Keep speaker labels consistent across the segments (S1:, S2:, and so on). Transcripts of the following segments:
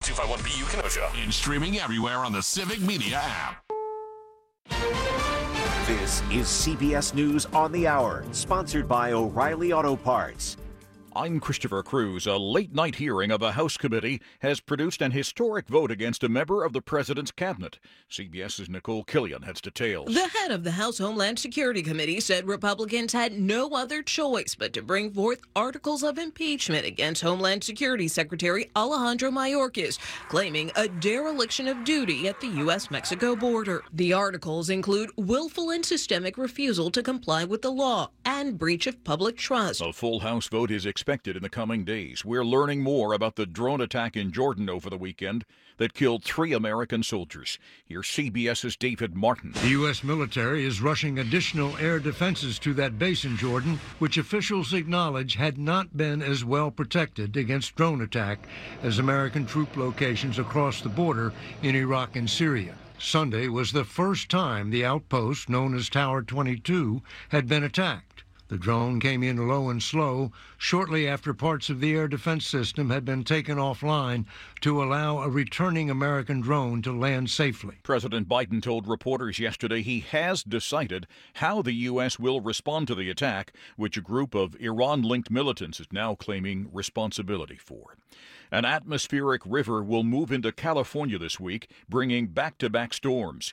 S1: 251BU Kenosha.
S2: And streaming everywhere on the Civic Media app.
S3: This is CBS News on the Hour, sponsored by O'Reilly Auto Parts.
S4: I'm Christopher Cruz. A late-night hearing of a House committee has produced an historic vote against a member of the president's cabinet. CBS's Nicole Killian has details.
S5: The head of the House Homeland Security Committee said Republicans had no other choice but to bring forth articles of impeachment against Homeland Security Secretary Alejandro Mayorkas, claiming a dereliction of duty at the U.S.-Mexico border. The articles include willful and systemic refusal to comply with the law and breach of public trust.
S4: A full House vote is expected in the coming days. We're learning more about the drone attack in Jordan over the weekend that killed 3 American soldiers. Here's CBS's David Martin.
S6: The U.S. military is rushing additional air defenses to that base in Jordan, which officials acknowledge had not been as well protected against drone attack as American troop locations across the border in Iraq and Syria. Sunday was the first time the outpost, known as Tower 22, had been attacked. The drone came in low and slow shortly after parts of the air defense system had been taken offline to allow a returning American drone to land safely.
S4: President Biden told reporters yesterday he has decided how the U.S. will respond to the attack, which a group of Iran-linked militants is now claiming responsibility for. An atmospheric river will move into California this week, bringing back-to-back storms.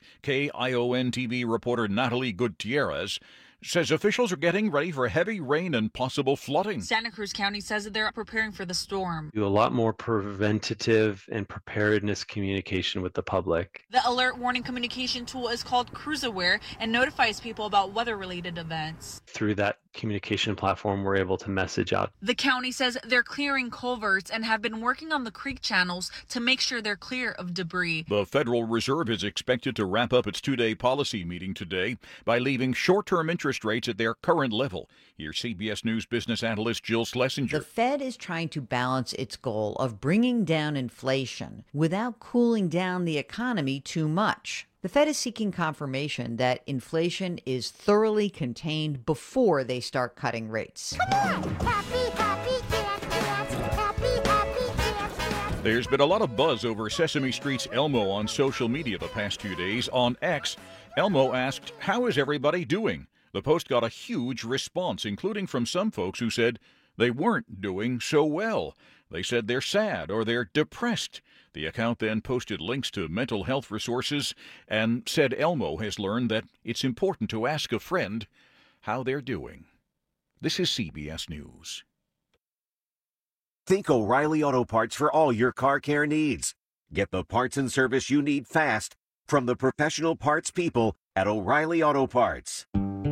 S4: KION-TV reporter Natalie Gutierrez says officials are getting ready for heavy rain and possible flooding.
S7: Santa Cruz County says that they're preparing for the storm.
S8: Do a lot more preventative and preparedness communication with the public.
S7: The alert warning communication tool is called CruiseAware and notifies people about weather-related events.
S8: Through that communication platform, we're able to message out.
S7: The county says they're clearing culverts and have been working on the creek channels to make sure they're clear of debris.
S4: The Federal Reserve is expected to wrap up its 2-day policy meeting today by leaving short-term interest rates at their current level. Here's CBS News business analyst Jill Schlesinger.
S9: The Fed is trying to balance its goal of bringing down inflation without cooling down the economy too much. The Fed is seeking confirmation that inflation is thoroughly contained before they start cutting rates.
S10: Come on! Happy, dance.
S4: There's been a lot of buzz over Sesame Street's Elmo on social media the past 2 days. On X, Elmo asked, "How is everybody doing?" The post got a huge response, including from some folks who said they weren't doing so well. They said they're sad or they're depressed. The account then posted links to mental health resources and said Elmo has learned that it's important to ask a friend how they're doing. This is CBS News.
S3: Think O'Reilly Auto Parts for all your car care needs. Get the parts and service you need fast from the professional parts people at O'Reilly Auto Parts.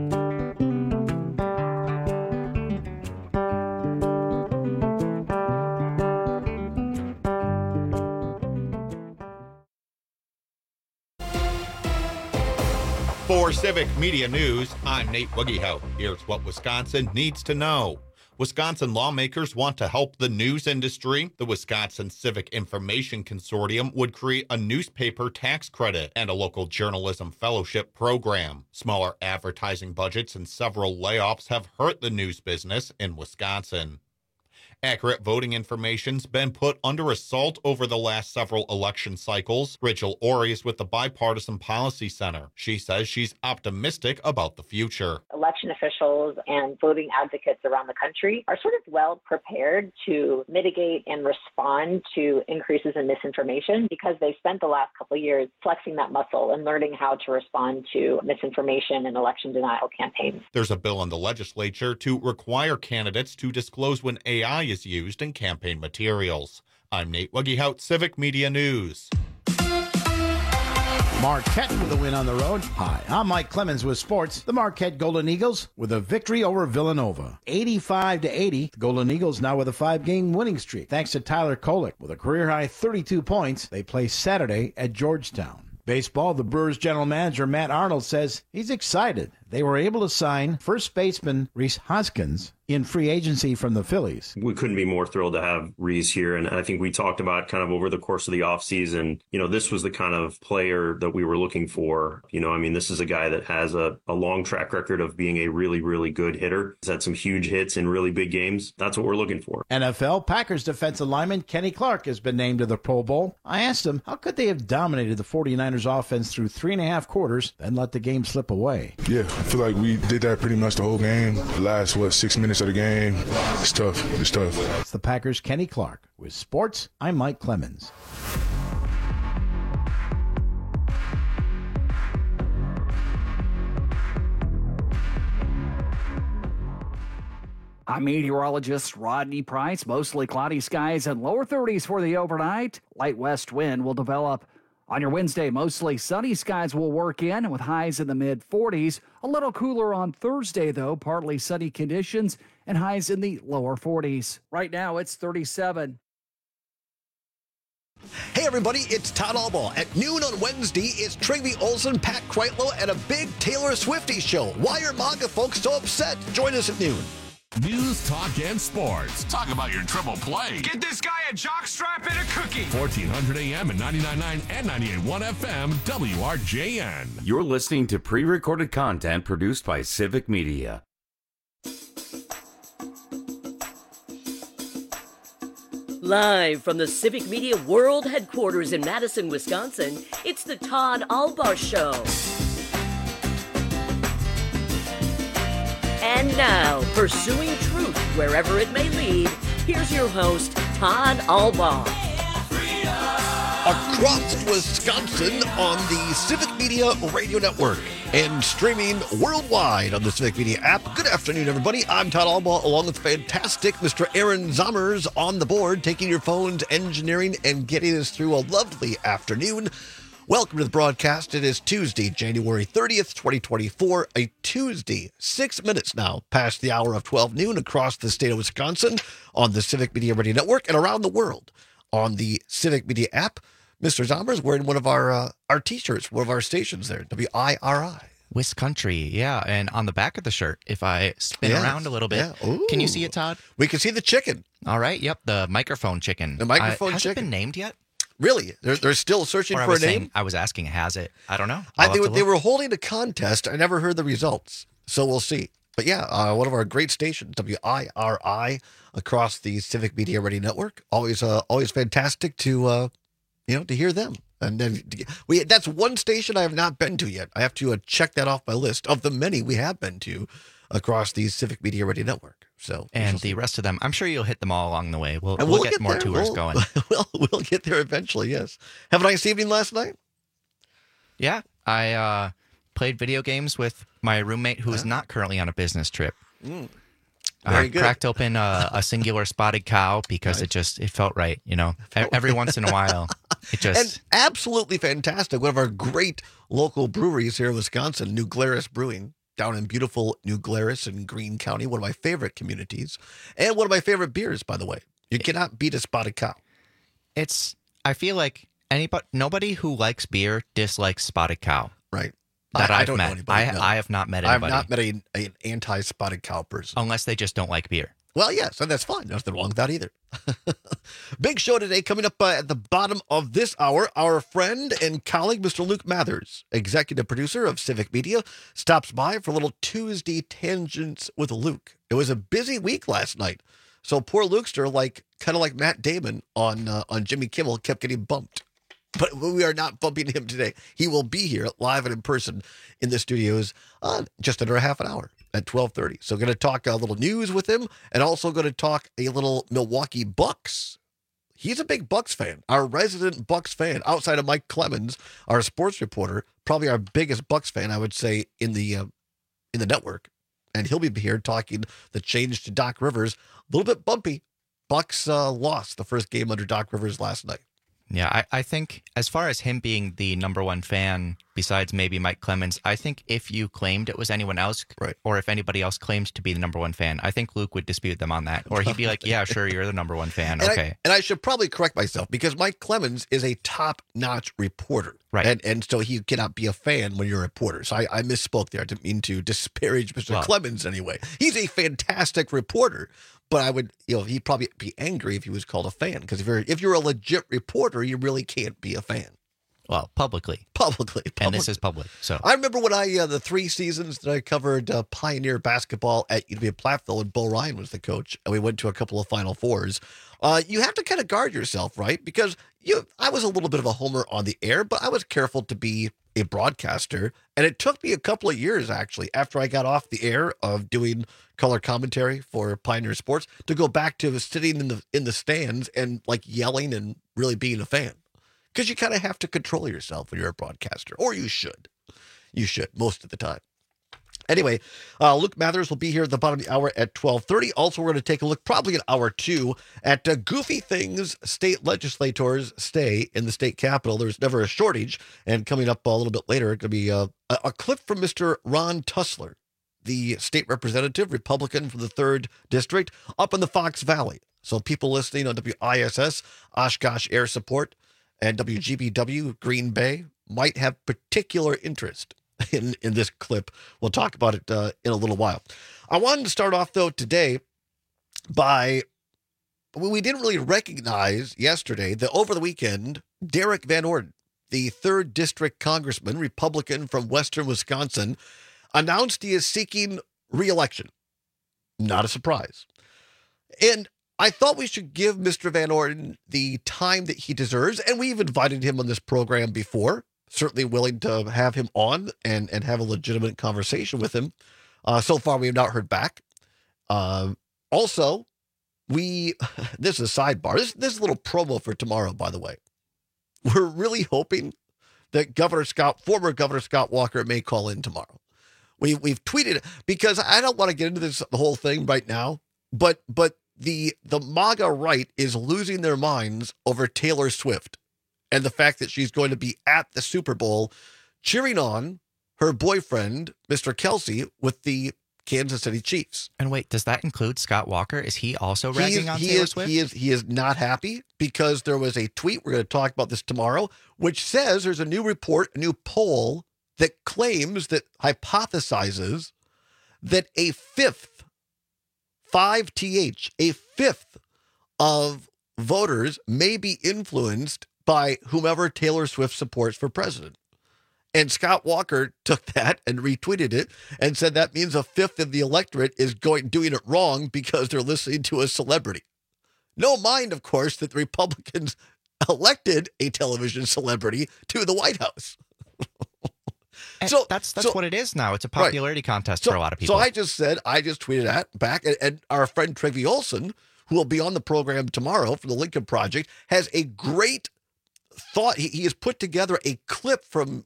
S11: For Civic Media News, I'm Nate Wuggehout. Here's what Wisconsin needs to know. Wisconsin lawmakers want to help the news industry. The Wisconsin Civic Information Consortium would create a newspaper tax credit and a local journalism fellowship program. Smaller advertising budgets and several layoffs have hurt the news business in Wisconsin. Accurate voting information's been put under assault over the last several election cycles. Rachel Ori is with the Bipartisan Policy Center. She says she's optimistic about the future.
S12: Election officials and voting advocates around the country are sort of well prepared to mitigate and respond to increases in misinformation because they spent the last couple of years flexing that muscle and learning how to respond to misinformation and election denial campaigns.
S11: There's a bill in the legislature to require candidates to disclose when AI is used in campaign materials. I'm Nate Wuggehout, Civic Media News.
S13: Marquette with a win on the road. Hi, I'm Mike Clemens with sports. The Marquette Golden Eagles with a victory over Villanova. 85-80. The Golden Eagles now with a 5-game winning streak. Thanks to Tyler Kolek with a career-high 32 points. They play Saturday at Georgetown. Baseball, the Brewers general manager Matt Arnold says he's excited they were able to sign first baseman Rhys Hoskins in free agency from the Phillies.
S1: We couldn't be more thrilled to have Rhys here. And I think we talked about kind of over the course of the offseason, this was the kind of player that we were looking for. This is a guy that has a long track record of being a really, really good hitter. He's had some huge hits in really big games. That's what we're looking for.
S13: NFL Packers defensive lineman Kenny Clark has been named to the Pro Bowl. I asked him, how could they have dominated the 49ers offense through 3.5 quarters, then let the game slip away?
S14: Yeah, I feel like we did that pretty much the whole game. The last, 6 minutes of the game, it's tough. It's tough.
S13: It's the Packers' Kenny Clark. With sports, I'm Mike Clemens.
S15: I'm meteorologist Rodney Price. Mostly cloudy skies and lower 30s for the overnight. Light west wind will develop. On your Wednesday, mostly sunny skies will work in with highs in the mid-40s. A little cooler on Thursday, though, partly sunny conditions and highs in the lower 40s. Right now, it's 37.
S16: Hey everybody, it's Todd Albaugh. At noon on Wednesday, it's Trygve Olsen, Pat Kreitlow, and a big Taylor Swiftie show. Why are MAGA folks so upset? Join us at noon.
S2: News, talk, and sports. Talk about your triple play.
S17: Get this guy a jockstrap and a cookie.
S2: 1400 AM and 99.9 and 98.1 FM, WRJN.
S18: You're listening to pre-recorded content produced by Civic Media.
S19: Live from the Civic Media World Headquarters in Madison, Wisconsin, it's the Todd Albaugh Show. And now, pursuing truth wherever it may lead, here's your host, Todd Albaugh.
S16: Across Wisconsin on the Civic Media Radio Network and streaming worldwide on the Civic Media app. Good afternoon, everybody. I'm Todd Albaugh, along with fantastic Mr. Aaron Zommers on the board, taking your phones, engineering, and getting us through a lovely afternoon. Welcome to the broadcast. It is Tuesday, January 30th, 2024, a Tuesday, 6 minutes now past the hour of 12 noon across the state of Wisconsin on the Civic Media Radio Network and around the world on the Civic Media app. Mr. Zommers wearing one of our T-shirts, one of our stations there, WIRI.
S20: Wiscountry, yeah. And on the back of the shirt, if I spin around a little bit, can you see it, Todd?
S16: We can see the chicken.
S20: All right, yep, the microphone chicken.
S16: The microphone
S20: has
S16: chicken.
S20: Has it been named yet?
S16: Really? They're still searching for a name?
S20: I was asking, has it? I don't know.
S16: They were holding a contest. I never heard the results, so we'll see. But yeah, one of our great stations, WIRI, across the Civic Media Radio Network. Always fantastic to hear them. And then that's one station I have not been to yet. I have to check that off my list of the many we have been to across the Civic Media Radio Network. So,
S20: and the rest of them, I'm sure you'll hit them all along the way. We'll get more tours going.
S16: We'll get there eventually, yes. Have a nice evening last night?
S20: Yeah, I played video games with my roommate who is not currently on a business trip.
S16: Very good.
S20: Cracked open a singular spotted cow because it felt right, Every once in a while, it just...
S16: And absolutely fantastic. One of our great local breweries here in Wisconsin, New Glarus Brewing, down in beautiful New Glarus in Greene County, one of my favorite communities, and one of my favorite beers, by the way. You cannot beat a spotted cow.
S20: I feel like nobody who likes beer dislikes spotted cow.
S16: Right.
S20: That
S16: I
S20: I've
S16: don't
S20: met.
S16: know anybody. No.
S20: I have not met anybody.
S16: I have not met an anti-spotted cow person.
S20: Unless they just don't like beer.
S16: Well, yes, and that's fine. Nothing wrong with that either. Big show today coming up at the bottom of this hour. Our friend and colleague, Mr. Luke Mathers, executive producer of Civic Media, stops by for a little Tuesday Tangents with Luke. It was a busy week last night. So poor Lukester, kind of like Matt Damon on Jimmy Kimmel, kept getting bumped. But we are not bumping him today. He will be here live and in person in the studios just under a half an hour at 12:30. So going to talk a little news with him and also going to talk a little Milwaukee Bucks. He's a big Bucks fan, our resident Bucks fan, outside of Mike Clemens, our sports reporter, probably our biggest Bucks fan, I would say, in the network. And he'll be here talking the change to Doc Rivers. A little bit bumpy. Bucks lost the first game under Doc Rivers last night.
S20: Yeah, I think as far as him being the number one fan, besides maybe Mike Clemens, I think if you claimed it was anyone else,
S16: right,
S20: or if anybody else claimed to be the number one fan, I think Luke would dispute them on that. Or he'd be like, yeah, sure, you're the number one fan. Okay.
S16: And I should probably correct myself because Mike Clemens is a top-notch reporter.
S20: Right.
S16: And so he cannot be a fan when you're a reporter. So I misspoke there. I didn't mean to disparage Mr. Clemens anyway. He's a fantastic reporter. But I would, he'd probably be angry if he was called a fan. Because if you're a legit reporter, you really can't be a fan.
S20: Well, publicly. And this is public. So
S16: I remember when the 3 seasons that I covered Pioneer basketball at UW Platteville, and Bo Ryan was the coach, and we went to a couple of Final Fours. You have to kind of guard yourself, right? Because I was a little bit of a homer on the air, but I was careful to be a broadcaster. And it took me a couple of years, actually, after I got off the air of doing color commentary for Pioneer Sports, to go back to sitting in the stands and like yelling and really being a fan. Because you kind of have to control yourself when you're a broadcaster, or you should. You should, most of the time. Anyway, Luke Mathers will be here at the bottom of the hour at 12:30. Also, we're going to take a look, probably at hour 2, at goofy things state legislators say in the state capitol. There's never a shortage. And coming up a little bit later, it's going to be a clip from Mr. Ron Tussler, the state representative, Republican from the 3rd District, up in the Fox Valley. So people listening on WISS, Oshkosh Air Support, and WGBW, Green Bay, might have particular interest in this clip. We'll talk about it in a little while. I wanted to start off, though, today by, we didn't really recognize yesterday that over the weekend, Derek Van Orden, the 3rd District Congressman, Republican from Western Wisconsin, announced he is seeking re-election. Not a surprise. And I thought we should give Mr. Van Orden the time that he deserves, and we've invited him on this program before. Certainly willing to have him on and have a legitimate conversation with him. So far, we have not heard back. Also, this is a sidebar. This is a little promo for tomorrow, by the way. We're really hoping that former Governor Scott Walker may call in tomorrow. We've tweeted it because I don't want to get into the whole thing right now, but the MAGA right is losing their minds over Taylor Swift and the fact that she's going to be at the Super Bowl cheering on her boyfriend, Mr. Kelce, with the Kansas City Chiefs.
S20: And wait, does that include Scott Walker? Is he also ragging on Taylor Swift?
S16: He is not happy because there was a tweet, we're going to talk about this tomorrow, which says there's a new report, a new poll that claims, that hypothesizes that a fifth of voters may be influenced by whomever Taylor Swift supports for president. And Scott Walker took that and retweeted it and said that means a fifth of the electorate is doing it wrong because they're listening to a celebrity. No mind, of course, that the Republicans elected a television celebrity to the White House.
S20: So that's what it is now. It's a popularity contest for a lot of people.
S16: So I just tweeted that back, and our friend Trygve Olsen, who will be on the program tomorrow from the Lincoln Project, has a great thought. He has put together a clip from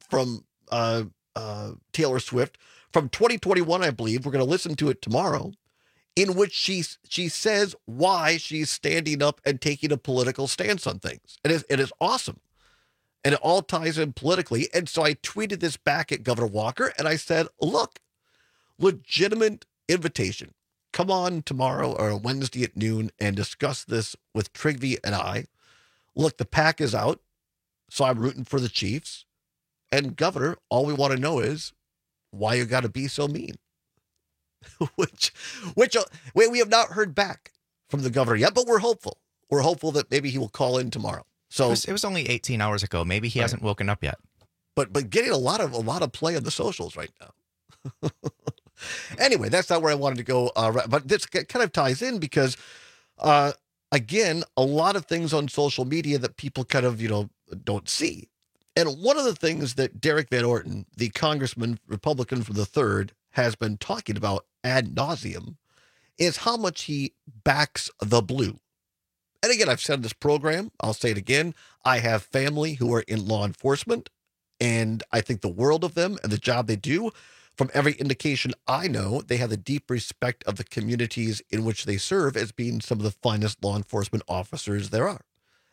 S16: Taylor Swift from 2021, I believe. We're going to listen to it tomorrow, in which she says why she's standing up and taking a political stance on things. It is awesome. And it all ties in politically. And so I tweeted this back at Governor Walker, and I said, look, legitimate invitation. Come on tomorrow or Wednesday at noon and discuss this with Trygve and I. Look, the pack is out, so I'm rooting for the Chiefs. And Governor, all we want to know is why you got to be so mean. which we have not heard back from the governor yet, but we're hopeful. We're hopeful that maybe he will call in tomorrow. So
S20: it was only 18 hours ago. Maybe he hasn't woken up yet.
S16: But getting a lot of play on the socials right now. Anyway, that's not where I wanted to go. But this kind of ties in because, again, a lot of things on social media that people kind of, don't see. And one of the things that Derek Van Orden, the congressman, Republican from the 3rd, has been talking about ad nauseum is how much he backs the blue. And again, I've said in this program, I'll say it again, I have family who are in law enforcement, and I think the world of them and the job they do. From every indication I know, they have the deep respect of the communities in which they serve as being some of the finest law enforcement officers there are.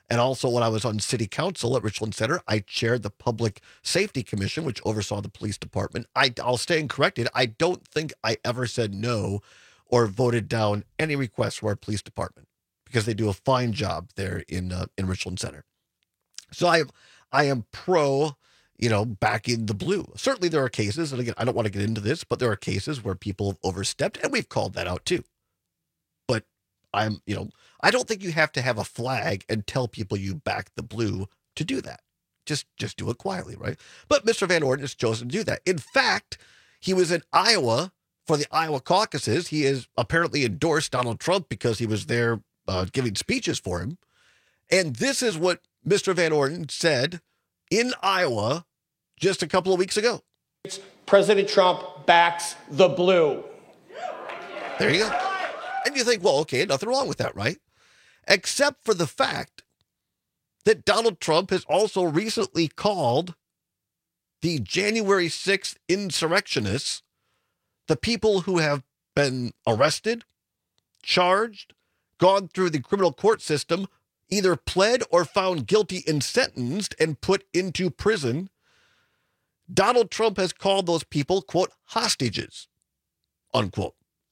S16: And also when I was on city council at Richland Center, I chaired the Public Safety Commission, which oversaw the police department. I'll stand corrected. I don't think I ever said no or voted down any requests from our police department because they do a fine job there in Richland Center. So I am pro, backing the blue. Certainly there are cases, and again, I don't want to get into this, but there are cases where people have overstepped, and we've called that out too. But I don't think you have to have a flag and tell people you back the blue to do that. Just do it quietly, right? But Mr. Van Orden has chosen to do that. In fact, he was in Iowa for the Iowa caucuses. He has apparently endorsed Donald Trump because he was there giving speeches for him. And this is what Mr. Van Orden said in Iowa just a couple of weeks ago.
S21: President Trump backs the blue.
S16: There you go. And you think, well, okay, nothing wrong with that, right? Except for the fact that Donald Trump has also recently called the January 6th insurrectionists, the people who have been arrested, charged, gone through the criminal court system, either pled or found guilty and sentenced and put into prison. Donald Trump has called those people, quote, hostages, unquote,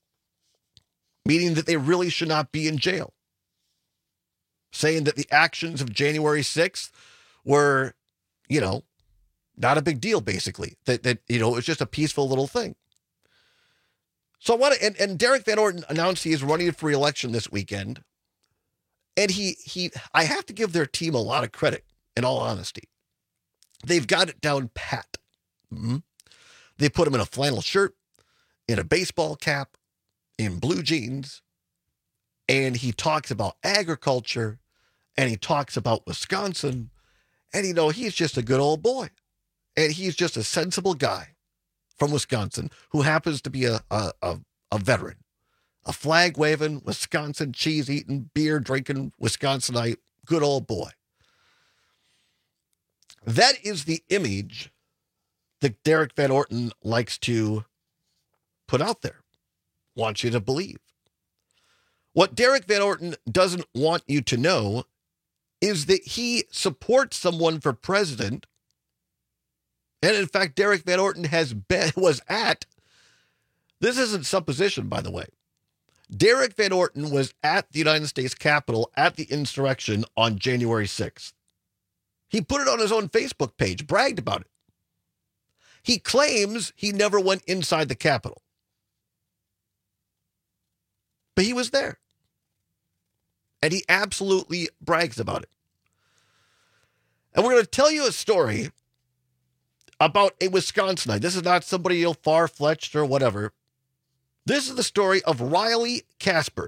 S16: meaning that they really should not be in jail, saying that the actions of January 6th were, not a big deal, basically, that it was just a peaceful little thing. So I want to, and Derek Van Orden announced he is running for re-election this weekend. And I have to give their team a lot of credit, in all honesty. They've got it down pat. Mm-hmm. They put him in a flannel shirt, in a baseball cap, in blue jeans, and he talks about agriculture, and he talks about Wisconsin, and he's just a good old boy. And he's just a sensible guy from Wisconsin who happens to be a veteran. A flag-waving, Wisconsin cheese-eating, beer-drinking Wisconsinite, good old boy. That is the image that Derek Van Orden likes to put out there, wants you to believe. What Derek Van Orden doesn't want you to know is that he supports someone for president. And in fact, Derek Van Orden was at, this isn't supposition, by the way. Derek Van Orden was at the United States Capitol at the insurrection on January 6th. He put it on his own Facebook page, bragged about it. He claims he never went inside the Capitol. But he was there. And he absolutely brags about it. And we're going to tell you a story about a Wisconsinite. This is not somebody far-fetched or whatever. This is the story of Riley Casper,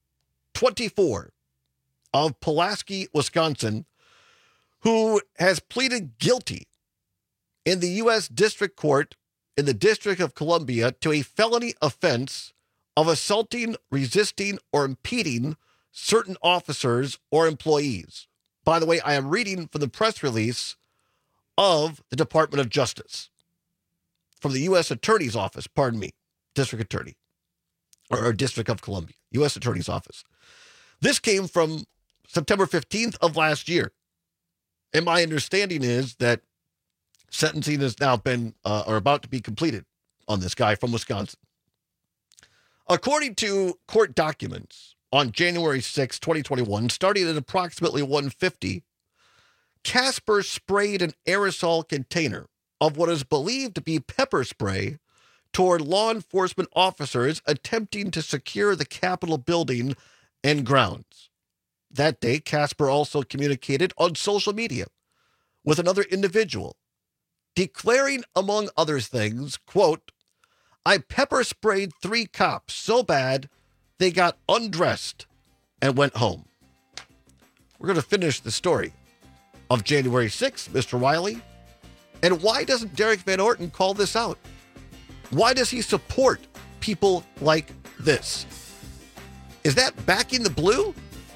S16: 24, of Pulaski, Wisconsin, who has pleaded guilty in the U.S. District Court in the District of Columbia to a felony offense of assaulting, resisting, or impeding certain officers or employees. By the way, I am reading from the press release of the Department of Justice, from the U.S. Attorney's Office, District Attorney, or District of Columbia, U.S. Attorney's Office. This came from September 15th of last year. And my understanding is that sentencing has now been, or about to be completed on this guy from Wisconsin. According to court documents, on January 6, 2021, starting at approximately 1:50, Casper sprayed an aerosol container of what is believed to be pepper spray toward law enforcement officers attempting to secure the Capitol building and grounds. That day, Casper also communicated on social media with another individual, declaring, among other things, quote, "I pepper sprayed 3 cops so bad they got undressed and went home." We're going to finish the story of January 6th, Mr. Riley. And why doesn't Derek Van Orden call this out? Why does he support people like this? Is that backing the blue?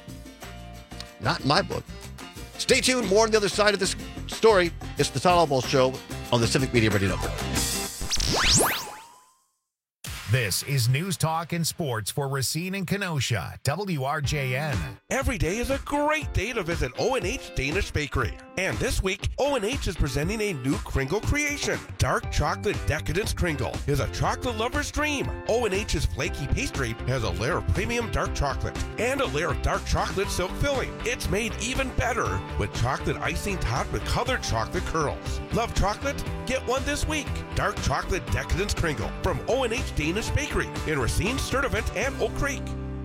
S16: Not in my book. Stay tuned. More on the other side of this story. It's the Todd Albaugh Show on the Civic Media Radio Network.
S5: This is News Talk and Sports for Racine and Kenosha, WRJN.
S22: Every day is a great day to visit O&H Danish Bakery. And this week, O&H is presenting a new Kringle creation. Dark Chocolate Decadence Kringle is a chocolate lover's dream. O&H's flaky pastry has a layer of premium dark chocolate and a layer of dark chocolate silk filling. It's made even better with chocolate icing topped with colored chocolate curls. Love chocolate? Get one this week. Dark Chocolate Decadence Kringle from O&H Danish Bakery in Racine, Sturtevant, and Oak Creek.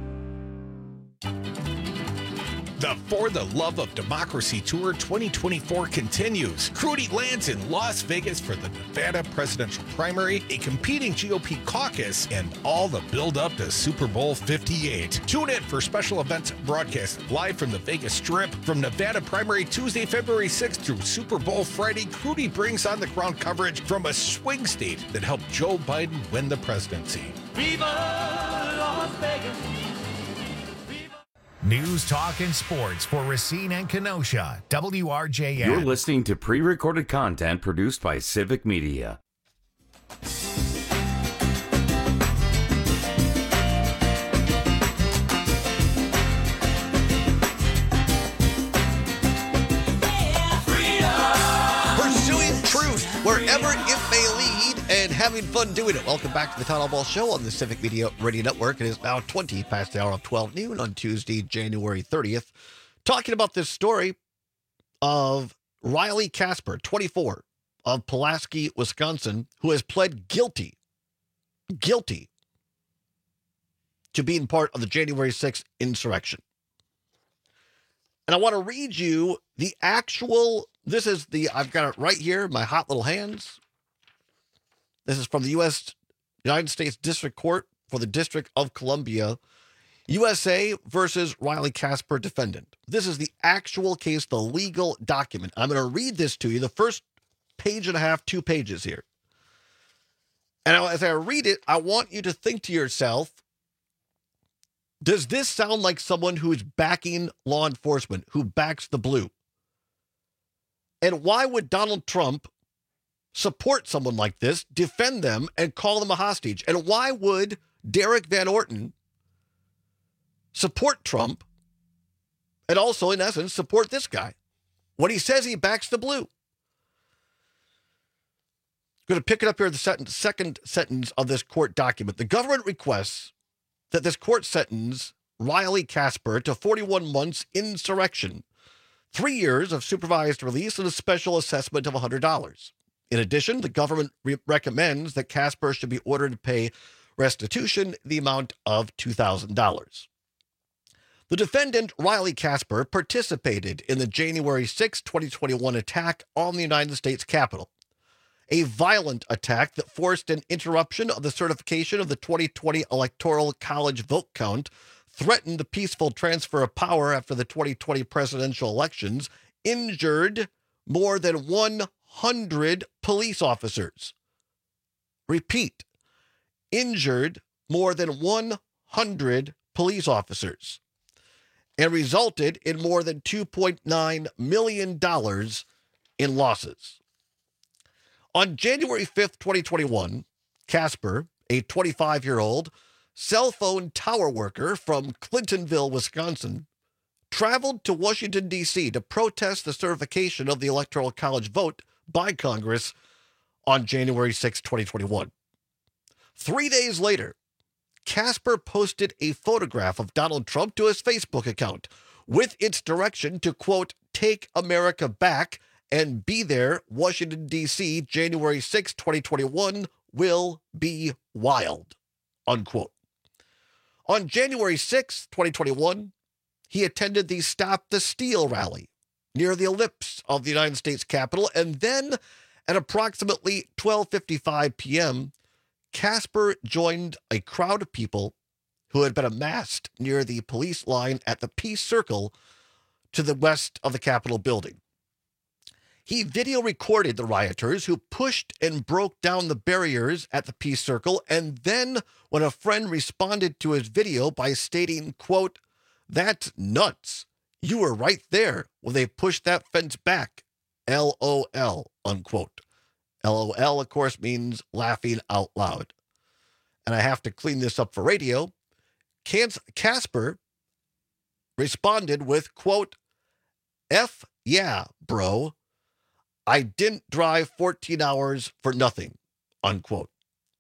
S23: The For the Love of Democracy Tour 2024 continues. Crudy lands in Las Vegas for the Nevada presidential primary, a competing GOP caucus, and all the build-up to Super Bowl 58. Tune in for special events broadcast live from the Vegas Strip. From Nevada primary Tuesday, February 6th through Super Bowl Friday, Crudy brings on the ground coverage from a swing state that helped Joe Biden win the presidency.
S5: Viva Las Vegas! News, talk, and sports for Racine and Kenosha, WRJN.
S18: You're listening to pre-recorded content produced by Civic Media.
S16: Pursuing truth wherever it may lead and having fun doing it. Welcome back to the Todd Ball Show on the Civic Media Radio Network. It is now 20 past the hour of 12 noon on Tuesday, January 30th. Talking about this story of Riley Casper, 24, of Pulaski, Wisconsin, who has pled guilty to being part of the January 6th insurrection. And I want to read you the actual, I've got it right here, my hot little hands. This is from the United States District Court for the District of Columbia, USA versus Riley Casper, defendant. This is the actual case, the legal document. I'm going to read this to you, the first page and a half, 2 pages here. And as I read it, I want you to think to yourself, does this sound like someone who's backing law enforcement, who backs the blue? And why would Donald Trump support someone like this, defend them, and call them a hostage? And why would Derek Van Orton support Trump and also, in essence, support this guy when he says he backs the blue? I'm going to pick it up here, the second sentence of this court document. The government requests that this court sentence Riley Casper to 41 months insurrection, 3 years of supervised release, and a special assessment of $100. In addition, the government recommends that Casper should be ordered to pay restitution in the amount of $2,000. The defendant, Riley Casper, participated in the January 6, 2021 attack on the United States Capitol, a violent attack that forced an interruption of the certification of the 2020 Electoral College vote count, threatened the peaceful transfer of power after the 2020 presidential elections, injured more than 100 police officers. Repeat, injured more than 100 police officers, and resulted in more than $2.9 million in losses. On January 5th, 2021, Casper, a 25-year-old cell phone tower worker from Clintonville, Wisconsin, traveled to Washington, D.C. to protest the certification of the Electoral College vote by Congress on January 6, 2021. 3 days later, Casper posted a photograph of Donald Trump to his Facebook account with its direction to, quote, "Take America back and be there, Washington, D.C., January 6, 2021 will be wild," unquote. On January 6, 2021, he attended the Stop the Steal rally near the ellipse of the United States Capitol, and then at approximately 12:55 p.m., Casper joined a crowd of people who had been amassed near the police line at the Peace Circle to the west of the Capitol building. He video recorded the rioters who pushed and broke down the barriers at the Peace Circle, and then when a friend responded to his video by stating, quote, "That's nuts. You were right there when they pushed that fence back. LOL," unquote. LOL, of course, means laughing out loud. and I have to clean this up for radio, Casper responded with, quote, F yeah, bro. I didn't drive 14 hours for nothing, unquote.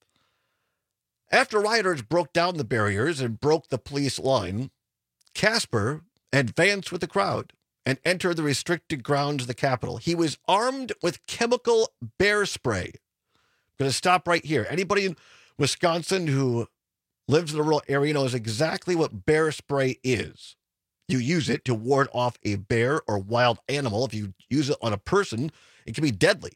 S16: After rioters broke down the barriers and broke the police line, Casper advanced with the crowd and entered the restricted grounds of the Capitol. He was armed with chemical bear spray. I'm going to stop right here. Anybody in Wisconsin who lives in a rural area knows exactly what bear spray is. You use it to ward off a bear or wild animal. If you use it on a person, it can be deadly.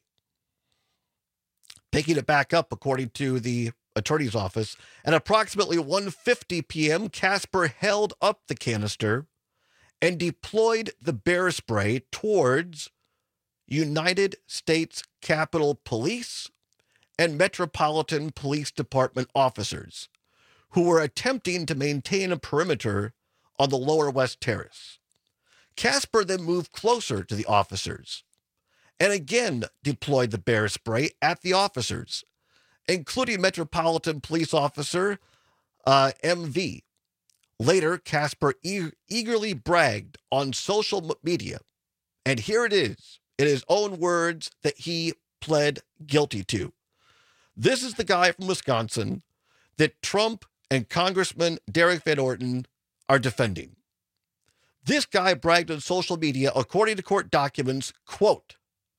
S16: Picking it back up, according to the attorney's office, at approximately 1:50 p.m., Casper held up the canister and deployed the bear spray towards United States Capitol Police and Metropolitan Police Department officers who were attempting to maintain a perimeter on the Lower West Terrace. Casper then moved closer to the officers and again deployed the bear spray at the officers, including Metropolitan Police Officer MV. Later, Casper eagerly bragged on social media, and here it is, in his own words, that he pled guilty to. This is the guy from Wisconsin that Trump and Congressman Derek Van Orton are defending. This guy bragged on social media, according to court documents, quote,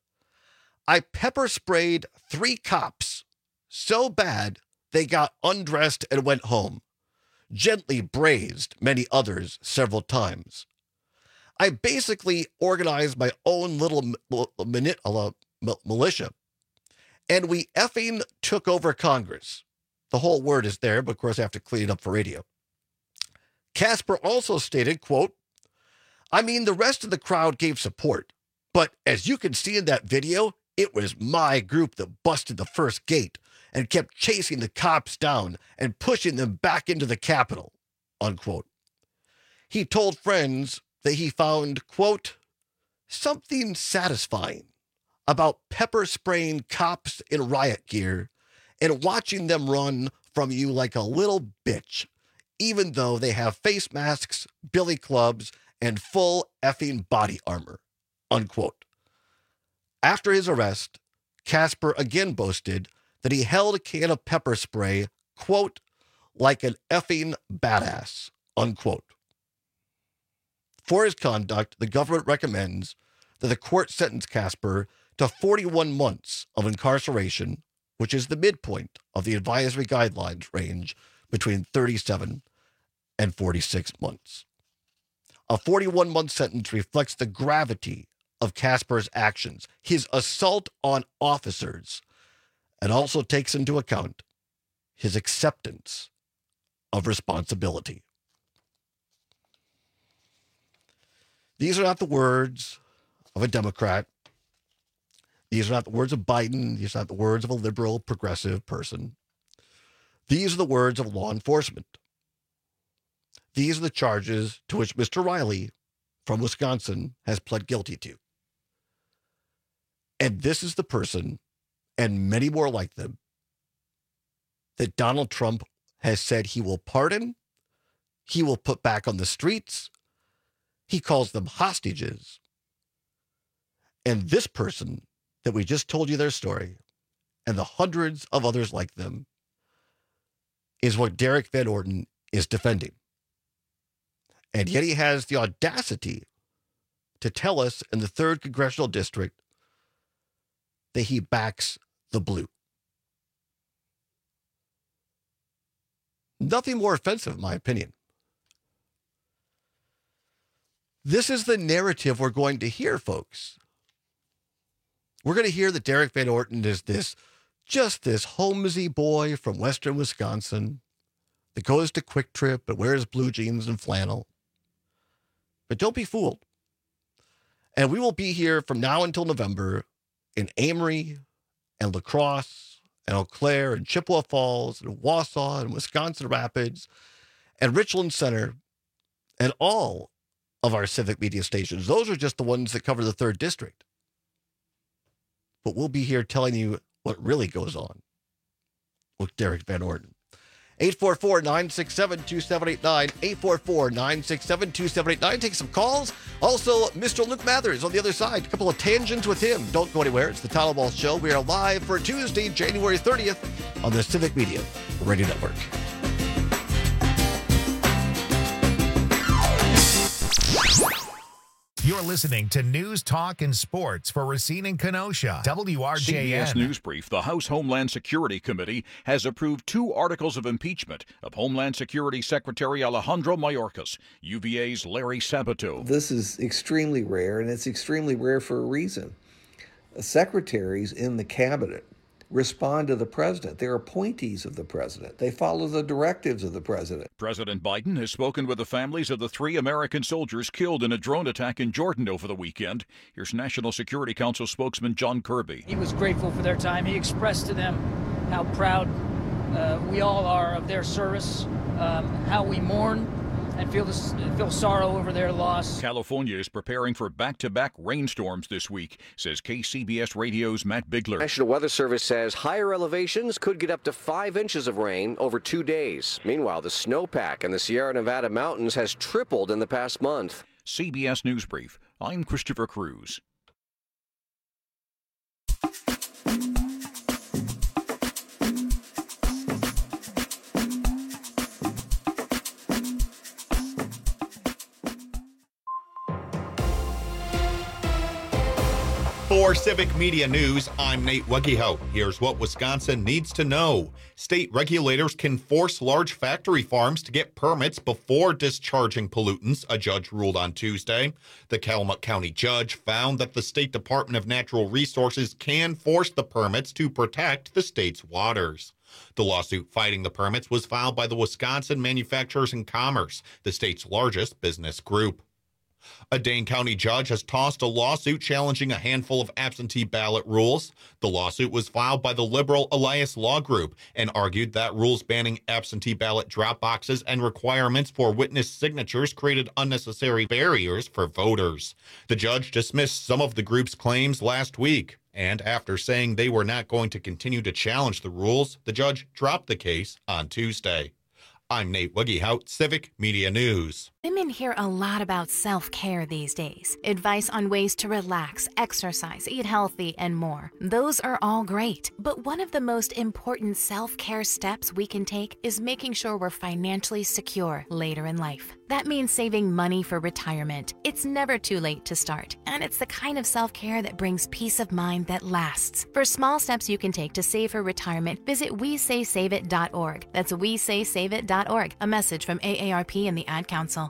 S16: I pepper sprayed 3 cops so bad they got undressed and went home. Gently brazed many others several times. I basically organized my own little militia, and we effing took over Congress. The whole word is there, but of course I have to clean it up for radio. Casper also stated, quote, I mean, the rest of the crowd gave support, but as you can see in that video, it was my group that busted the first gate and kept chasing the cops down and pushing them back into the Capitol, unquote. He told friends that he found, quote, something satisfying about pepper spraying cops in riot gear and watching them run from you like a little bitch, even though they have face masks, billy clubs, and full effing body armor, unquote. After his arrest, Casper again boasted that he held a can of pepper spray, quote, like an effing badass, unquote. For his conduct, the government recommends that the court sentence Casper to 41 months of incarceration, which is the midpoint of the advisory guidelines range between 37 and 46 months. A 41-month sentence reflects the gravity of Casper's actions, his assault on officers, and also takes into account his acceptance of responsibility. These are not the words of a Democrat. These are not the words of Biden. These are not the words of a liberal, progressive person. These are the words of law enforcement. These are the charges to which Mr. Riley from Wisconsin has pled guilty to. And this is the person, and many more like them, that Donald Trump has said he will pardon, he will put back on the streets, he calls them hostages. And this person that we just told you their story, and the hundreds of others like them, is what Derek Van Orton is defending. And yet he has the audacity to tell us in the 3rd Congressional District that he backs the blue. Nothing more offensive, in my opinion. This is the narrative we're going to hear, folks. We're going to hear that Derek Van Orton is just this homesy boy from western Wisconsin that goes to Quick Trip and wears blue jeans and flannel. But don't be fooled. And we will be here from now until November in Amory and La Crosse and Eau Claire and Chippewa Falls and Wausau and Wisconsin Rapids and Richland Center and all of our civic media stations. Those are just the ones that cover the 3rd District. But we'll be here telling you what really goes on with Derek Van Orton. 844-967-2789, 844-967-2789. Take some calls. Also, Mr. Luke Mathers on the other side. A couple of tangents with him. Don't go anywhere. It's the Todd Ball Show. We are live for Tuesday, January 30th on the Civic Media Radio Network.
S5: You're listening to News, Talk, and Sports for Racine and Kenosha. WRJN.
S4: CBS News Brief. The House Homeland Security Committee has approved 2 articles of impeachment of Homeland Security Secretary Alejandro Mayorkas, UVA's Larry Sabato.
S6: This is extremely rare, and it's extremely rare for a reason. Secretaries in the cabinet respond to the president. They're appointees of the president. They follow the directives of the president.
S4: President Biden has spoken with the families of the 3 American soldiers killed in a drone attack in Jordan over the weekend. Here's National Security Council spokesman John Kirby.
S7: He was grateful for their time. He expressed to them how proud we all are of their service, how we mourn and feel sorrow over their loss.
S4: California is preparing for back-to-back rainstorms this week, says KCBS Radio's Matt Bigler.
S8: National Weather Service says higher elevations could get up to 5 inches of rain over 2 days. Meanwhile, the snowpack in the Sierra Nevada mountains has tripled in the past month.
S4: CBS News Brief. I'm Christopher Cruz.
S11: For Civic Media News, I'm Nate Wegehout. Here's what Wisconsin needs to know. State regulators can force large factory farms to get permits before discharging pollutants, a judge ruled on Tuesday. The Calumet County judge found that the State Department of Natural Resources can force the permits to protect the state's waters. The lawsuit fighting the permits was filed by the Wisconsin Manufacturers and Commerce, the state's largest business group. A Dane County judge has tossed a lawsuit challenging a handful of absentee ballot rules. The lawsuit was filed by the liberal Elias Law Group and argued that rules banning absentee ballot drop boxes and requirements for witness signatures created unnecessary barriers for voters. The judge dismissed some of the group's claims last week, and after saying they were not going to continue to challenge the rules, the judge dropped the case on Tuesday. I'm Nate Wegehout, Civic Media News.
S24: Women hear a lot about self-care these days. Advice on ways to relax, exercise, eat healthy, and more. Those are all great. But one of the most important self-care steps we can take is making sure we're financially secure later in life. That means saving money for retirement. It's never too late to start, and it's the kind of self-care that brings peace of mind that lasts. For small steps you can take to save for retirement, visit WeSaySaveIt.org. That's WeSaySaveIt.org. A message from AARP and the Ad Council.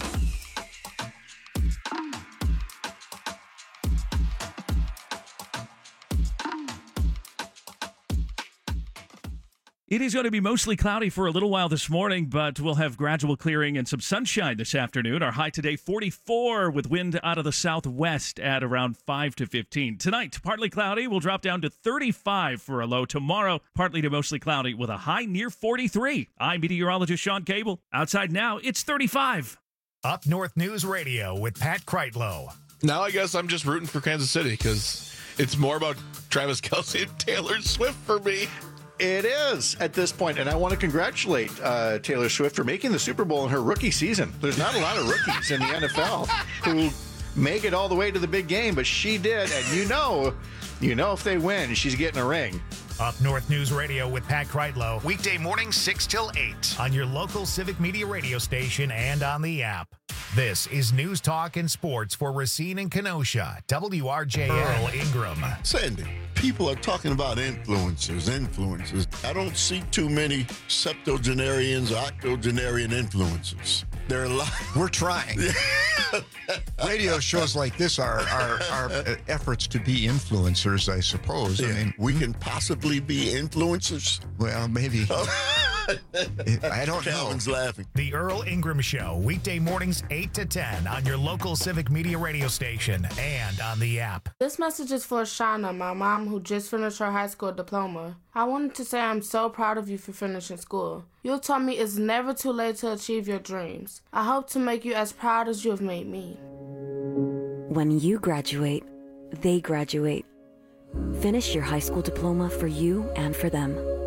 S25: It is going to be mostly cloudy for a little while this morning, but we'll have gradual clearing and some sunshine this afternoon. Our high today, 44, with wind out of the southwest at around 5 to 15. Tonight, partly cloudy. We'll drop down to 35 for a low. Tomorrow, partly to mostly cloudy with a high near 43. I'm meteorologist Sean Cable. Outside now, it's 35.
S5: Up North News Radio with Pat Kreitlow.
S26: Now I guess I'm just rooting for Kansas City because it's more about Travis Kelce and Taylor Swift for me.
S27: It is at this point, and I want to congratulate Taylor Swift for making the Super Bowl in her rookie season. There's not a lot of rookies in the NFL who make it all the way to the big game, but she did, and you know if they win, she's getting a ring.
S5: Up North News Radio with Pat Kreitlow, weekday mornings 6 till 8 on your local Civic Media radio station and on the app. This is News, Talk, and Sports for Racine and Kenosha. WRJN. Earl Ingram.
S28: Sandy, people are talking about influencers. I don't see too many septuagenarians or octogenarian influencers. There are a lot.
S29: We're trying. Radio shows like this are efforts to be influencers, I suppose.
S28: Yeah.
S29: I mean,
S28: we can possibly be influencers.
S29: Well, maybe. I don't know.
S28: Calvin's laughing.
S5: The Earl Ingram Show, weekday mornings 8 to 10 on your local Civic Media radio station and on the app.
S30: This message is for Shauna, my mom, who just finished her high school diploma. I wanted to say I'm so proud of you for finishing school. You taught me it's never too late to achieve your dreams. I hope to make you as proud as you have made me.
S31: When you graduate, they graduate. Finish your high school diploma for you and for them.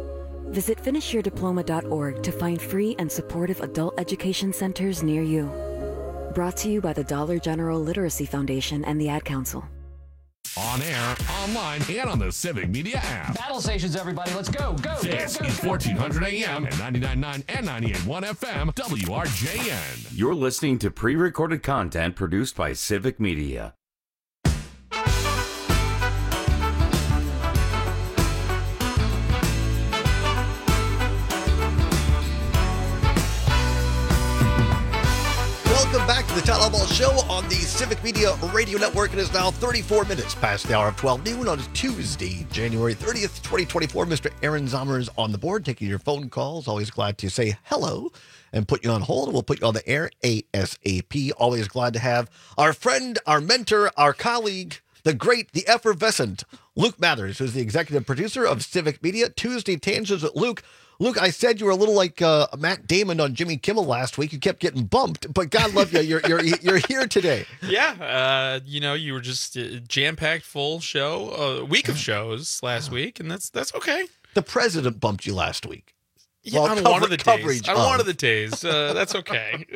S31: Visit finishyourdiploma.org to find free and supportive adult education centers near you. Brought to you by the Dollar General Literacy Foundation and the Ad Council.
S1: On air, online, and on the Civic Media app.
S2: Battle stations, everybody. Let's go.
S1: This is 1400 AM and 99.9 and 98.1 FM, WRJN.
S18: You're listening to pre-recorded content produced by Civic Media.
S16: Welcome back to the Todd Ball Show on the Civic Media Radio Network. It is now 34 minutes past the hour of 12 noon on Tuesday, January 30th, 2024. Mr. Aaron Zomer is on the board, taking your phone calls. Always glad to say hello and put you on hold. We'll put you on the air ASAP. Always glad to have our friend, our mentor, our colleague, the great, the effervescent Luke Mathers, who's the executive producer of Civic Media. Tuesday Tangents with Luke. Luke, I said you were a little like Matt Damon on Jimmy Kimmel last week. You kept getting bumped, but God love you, you're here today.
S3: Yeah, you were just jam-packed full show, week of shows last week, and that's okay.
S16: The president bumped you last week.
S3: Yeah, on one of the days. On one of the days, that's okay.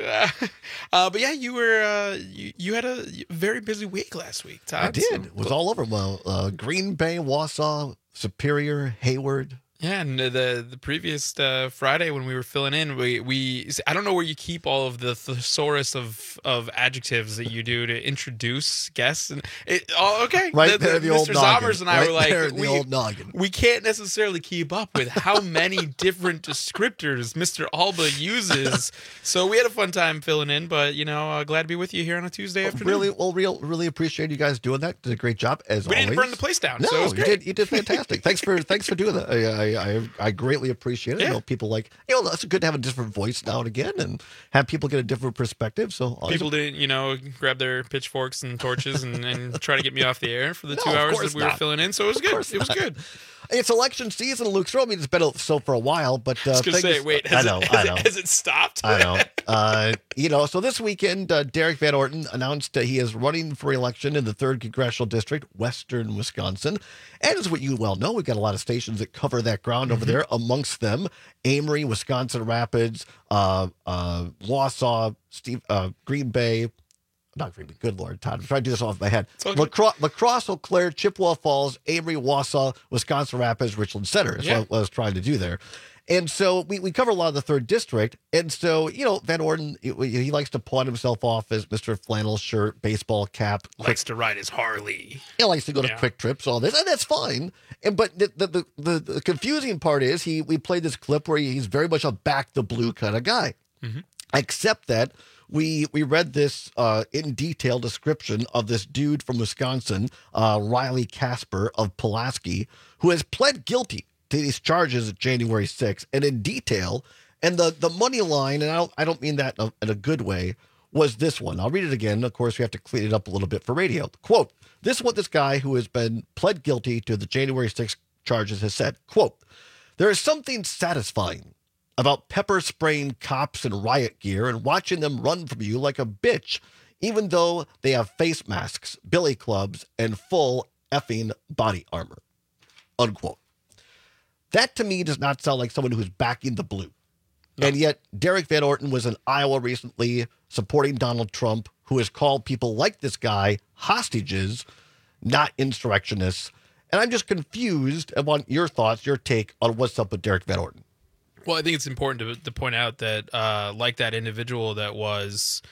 S3: But yeah, you were you had a very busy week last week, Todd.
S16: I did. It was all over. Well, Green Bay, Wausau, Superior, Hayward.
S3: Yeah, and the previous Friday when we were filling in, we I don't know where you keep all of the thesaurus of adjectives that you do to introduce guests. And okay,
S16: right there, the old
S3: Mr.
S16: noggin.
S3: Zommers and I were like,
S16: the old noggin.
S3: We can't necessarily keep up with how many different descriptors Mr. Alba uses. So we had a fun time filling in, but glad to be with you here on a Tuesday afternoon.
S16: Really appreciate you guys doing that. Did a great job as
S3: we
S16: always.
S3: We didn't burn the place down.
S16: No,
S3: so it was great.
S16: You did fantastic. Thanks for doing that. I greatly appreciate it.
S3: Yeah.
S16: I know people it's good to have a different voice now and again and have people get a different perspective. So
S3: people didn't, grab their pitchforks and torches and try to get me off the air for the 2 hours that we were filling in. So it was good. It was good.
S16: It's election season, Luke. I mean, it's been so for a while, but
S3: I was going to say, wait, has it stopped?
S16: I know. So this weekend, Derek Van Orton announced he is running for election in the 3rd Congressional District, Western Wisconsin. And as what you well know, we've got a lot of stations that cover that ground over there. Amongst them, Amory, Wisconsin Rapids, Wausau, Green Bay. Not Green Bay, good Lord, Todd. I'm trying to do this off my head. Lacrosse, Eau Claire, Chippewa Falls, Amory, Wausau, Wisconsin Rapids, Richland Center is what I was trying to do there. And so we cover a lot of the 3rd District. And so, Van Orton, he likes to pawn himself off as Mr. Flannel Shirt, baseball cap.
S3: Likes to ride his Harley.
S16: He likes to go to quick trips, all this. And that's fine. But the confusing part is we played this clip where he's very much a back the blue kind of guy. Mm-hmm. Except that we read this in detail description of this dude from Wisconsin, Riley Casper of Pulaski, who has pled guilty to these charges at January 6th, and in detail. And the money line, and I don't mean that in a good way, was this one. I'll read it again. Of course, we have to clean it up a little bit for radio. Quote, this is what this guy who has been pled guilty to the January 6th charges has said. Quote, there is something satisfying about pepper spraying cops in riot gear and watching them run from you like a bitch, even though they have face masks, billy clubs, and full effing body armor. Unquote. That to me does not sound like someone who's backing the blue. No. And yet Derek Van Orton was in Iowa recently supporting Donald Trump, who has called people like this guy hostages, not insurrectionists. And I'm just confused. I want your thoughts, your take on what's up with Derek Van Orton.
S3: Well, I think it's important to point out that like that individual that was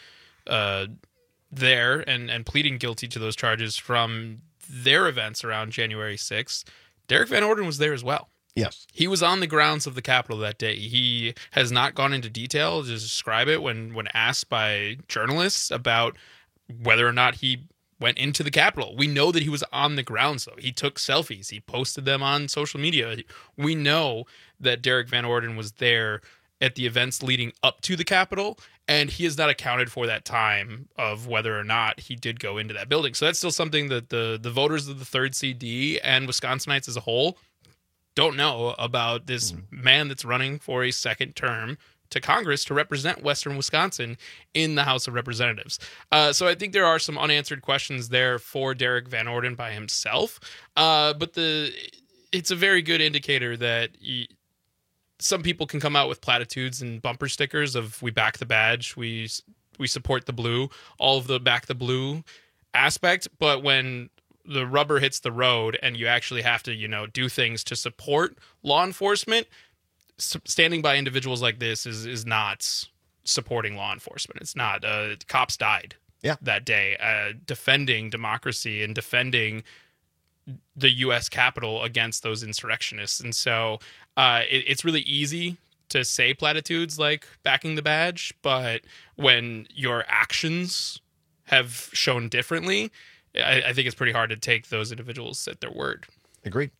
S3: there and pleading guilty to those charges from their events around January 6th, Derek Van Orton was there as well.
S16: Yes.
S3: He was on the grounds of the Capitol that day. He has not gone into detail to describe it when asked by journalists about whether or not he went into the Capitol. We know that he was on the grounds, though. He took selfies. He posted them on social media. We know that Derek Van Orton was there at the events leading up to the Capitol, and he has not accounted for that time of whether or not he did go into that building. So that's still something that the voters of the 3rd CD and Wisconsinites as a whole don't know about this man that's running for a second term to Congress to represent Western Wisconsin in the House of Representatives. So I think there are some unanswered questions there for Derek Van Orton by himself. But it's a very good indicator that some people can come out with platitudes and bumper stickers of we back the badge, we support the blue, all of the back the blue aspect. But when the rubber hits the road and you actually have to, do things to support law enforcement, standing by individuals like this is not supporting law enforcement. It's not. Cops died that day defending democracy and defending the U.S. Capitol against those insurrectionists. And so it's really easy to say platitudes like backing the badge, but when your actions have shown differently, I think it's pretty hard to take those individuals at their word.
S16: Agreed.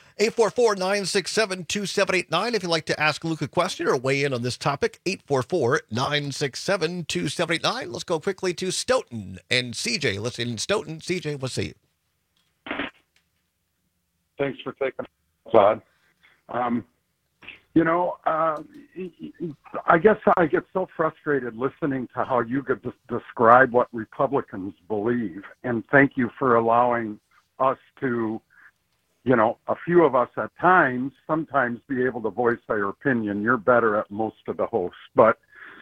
S16: 844-967-2789 if you'd like to ask Luke a question or weigh in on this topic. 844-967-2789. Let's go quickly to Stoughton and CJ. Let's in Stoughton. CJ, we'll see you.
S2: Thanks for taking it, Todd. I guess I get so frustrated listening to how you could describe what Republicans believe, and thank you for allowing us to, a few of us at times, sometimes be able to voice our opinion. You're better at most of the hosts, but,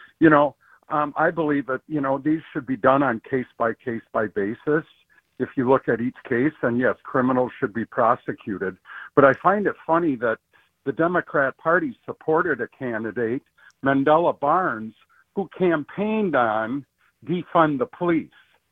S2: I believe that, these should be done on case-by-case basis. If you look at each case, and yes, criminals should be prosecuted. But I find it funny that the Democrat Party supported a candidate, Mandela Barnes, who campaigned on defund the police.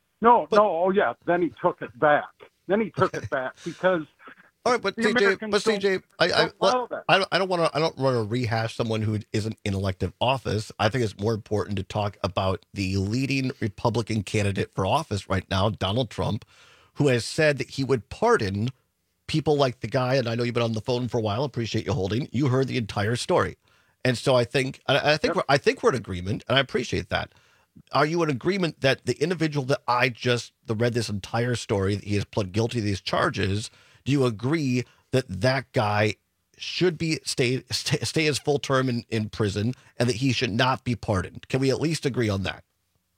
S2: Then he took it back. Because
S16: all right, but CJ, I don't want to rehash someone who isn't in elective office. I think it's more important to talk about the leading Republican candidate for office right now, Donald Trump, who has said that he would pardon people like the guy. And I know you've been on the phone for a while. Appreciate you holding. You heard the entire story, and so I think we're in agreement, and I appreciate that. Are you in agreement that the individual that I just read this entire story, that he has pled guilty to these charges? Do you agree that guy should be stay his full term in prison and that he should not be pardoned? Can we at least agree on that?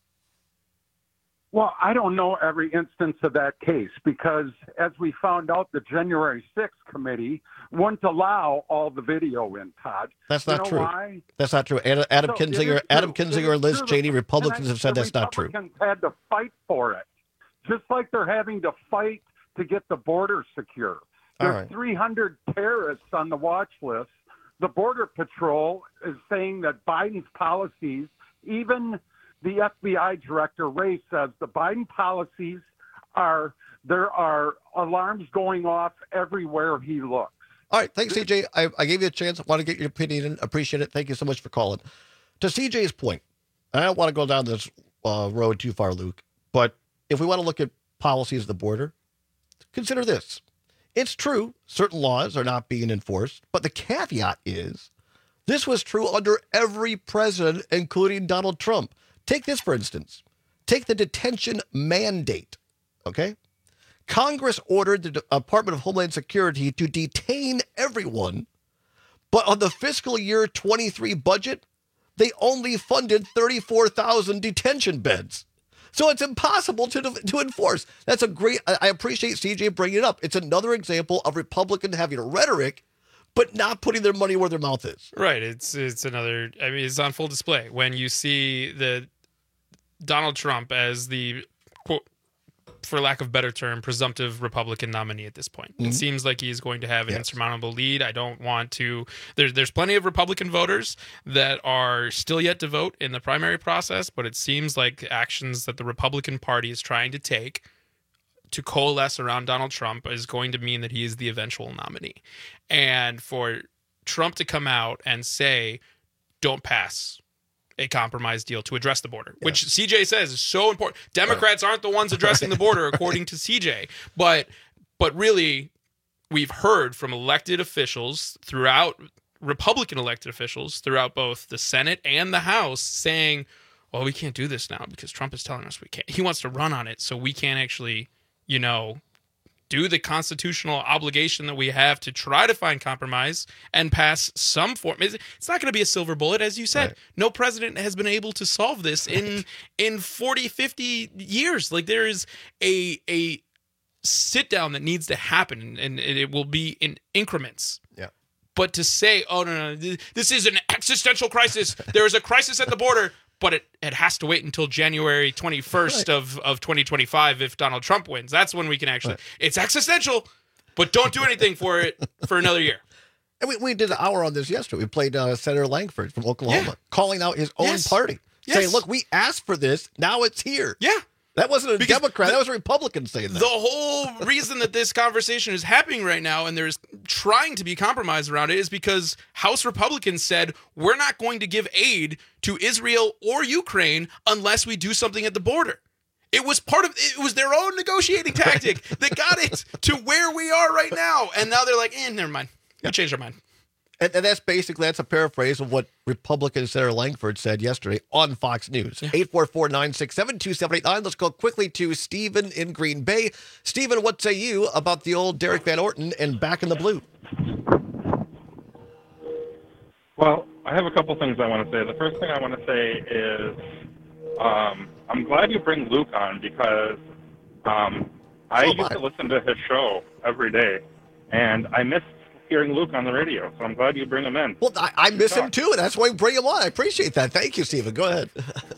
S2: Well, I don't know every instance of that case because, as we found out, the January 6th committee wouldn't allow all the video in, Todd.
S16: That's not true.
S2: Why?
S16: That's not true. Adam Kinzinger, and Liz Cheney, Republicans have said that's not true.
S2: Republicans had to fight for it, just like they're having to fight to get the border secure. There's 300 terrorists on the watch list. The Border Patrol is saying that Biden's policies, even the FBI director, Wray, says the Biden policies there are alarms going off everywhere he looks.
S16: All right. Thanks, CJ. I gave you a chance. I want to get your opinion and appreciate it. Thank you so much for calling. To CJ's point, and I don't want to go down this road too far, Luke, but if we want to look at policies of the border, consider this. It's true, certain laws are not being enforced, but the caveat is this was true under every president, including Donald Trump. Take this, for instance. Take the detention mandate, okay? Congress ordered the Department of Homeland Security to detain everyone, but on the fiscal year 23 budget, they only funded 34,000 detention beds. So it's impossible to enforce. That's a great, I appreciate CJ bringing it up. It's another example of Republicans having a rhetoric, but not putting their money where their mouth is.
S3: Right. It's another, it's on full display when you see the Donald Trump as the, quote, for lack of a better term, presumptive Republican nominee at this point. Mm-hmm. It seems like he's going to have an insurmountable lead. I don't want to... There's plenty of Republican voters that are still yet to vote in the primary process, but it seems like actions that the Republican Party is trying to take to coalesce around Donald Trump is going to mean that he is the eventual nominee. And for Trump to come out and say, don't pass a compromise deal to address the border, which CJ says is so important. Democrats aren't the ones addressing the border, according to CJ. But really, we've heard from elected officials throughout, Republican elected officials throughout both the Senate and the House saying, well, we can't do this now because Trump is telling us we can't. He wants to run on it, so we can't actually, do the constitutional obligation that we have to try to find compromise and pass some form. It's not going to be a silver bullet, as you said. Right. No president has been able to solve this in 40, 50 years. Like, there is a sit down that needs to happen, and it will be in increments.
S16: Yeah.
S3: But to say, oh, no, this is an existential crisis. There is a crisis at the border, but it has to wait until January 21st of 2025 if Donald Trump wins. That's when we can actually, it's existential, but don't do anything for it for another year.
S16: And we did an hour on this yesterday. We played Senator Langford from Oklahoma calling out his own party, saying, look, we asked for this. Now it's here.
S3: Yeah.
S16: That wasn't a Democrat. That was a Republican saying that.
S3: The whole reason that this conversation is happening right now and there's trying to be compromise around it is because House Republicans said, we're not going to give aid to Israel or Ukraine unless we do something at the border. It was their own negotiating tactic that got it to where we are right now. And now they're like, never mind. We changed our mind.
S16: And that's a paraphrase of what Republican Senator Langford said yesterday on Fox News. 844-967-2789. Let's go quickly to Stephen in Green Bay. Stephen, what say you about the old Derek Van Orton and Back in the Blue?
S9: Well, I have a couple things I want to say. The first thing I want to say is I'm glad you bring Luke on because I used to listen to his show every day, and I missed hearing Luke on the radio, so I'm glad you bring him in.
S16: Well, I miss him too, and that's why we bring him on. I appreciate that. Thank you, Stephen. Go ahead.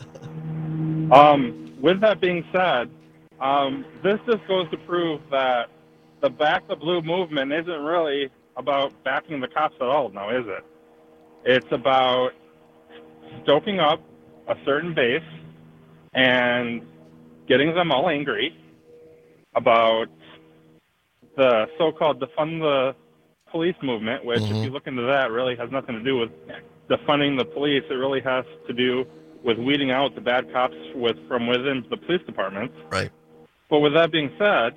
S9: With that being said, this just goes to prove that the Back the Blue movement isn't really about backing the cops at all now, is it? It's about stoking up a certain base and getting them all angry about the so-called defund the police movement, which if you look into that, really has nothing to do with defunding the police. It really has to do with weeding out the bad cops from within the police departments.
S16: Right.
S9: But with that being said,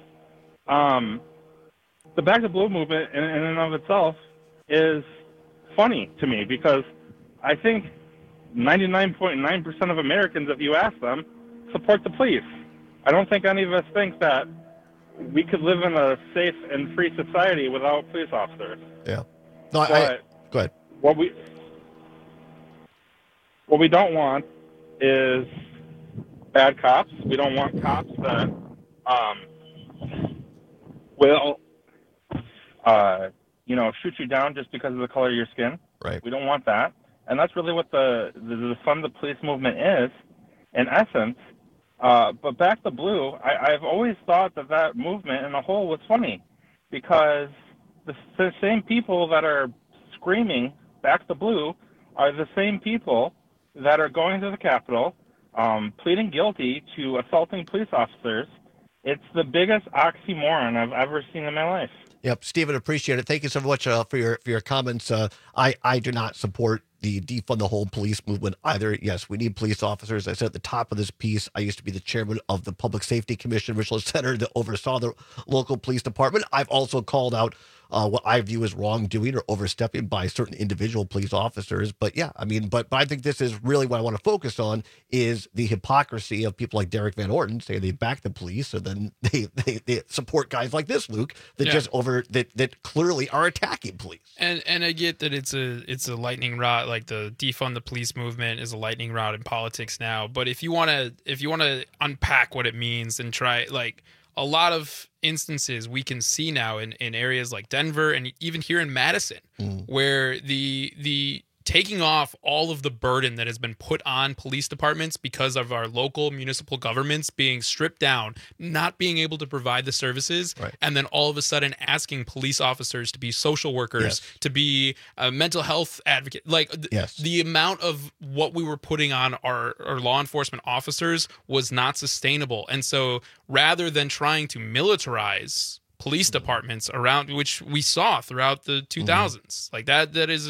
S9: the Back to Blue movement in and of itself is funny to me because I think 99.9% of Americans, if you ask them, support the police. I don't think any of us think that we could live in a safe and free society without police officers.
S16: Yeah. No, go ahead.
S9: What we don't want is bad cops. We don't want cops that will shoot you down just because of the color of your skin.
S16: Right.
S9: We don't want that. And that's really what the Fund the Police movement is, in essence. But Back the Blue, I've always thought that movement in a whole was funny because the same people that are screaming Back the Blue are the same people that are going to the Capitol, pleading guilty to assaulting police officers. It's the biggest oxymoron I've ever seen in my life.
S16: Yep, Stephen, appreciate it. Thank you so much for your comments. I do not support the defund the whole police movement either. Yes, we need police officers. I said at the top of this piece, I used to be the chairman of the Public Safety Commission, Richland Center, that oversaw the local police department. I've also called out what I view as wrongdoing or overstepping by certain individual police officers. But yeah, I mean, but I think this is really what I want to focus on is the hypocrisy of people like Derek Van Orton saying they back the police, and then they support guys like this, Luke, that that clearly are attacking police.
S3: And I get that it's a lightning rod, like the defund the police movement is a lightning rod in politics now. But if you want to unpack what it means and try, like, a lot of instances we can see now in areas like Denver and even here in Madison, where the taking off all of the burden that has been put on police departments because of our local municipal governments being stripped down, not being able to provide the services, and then all of a sudden asking police officers to be social workers, to be a mental health advocate. Like the amount of what we were putting on our law enforcement officers was not sustainable. And so rather than trying to militarize police departments around, which we saw throughout the 2000s, like that is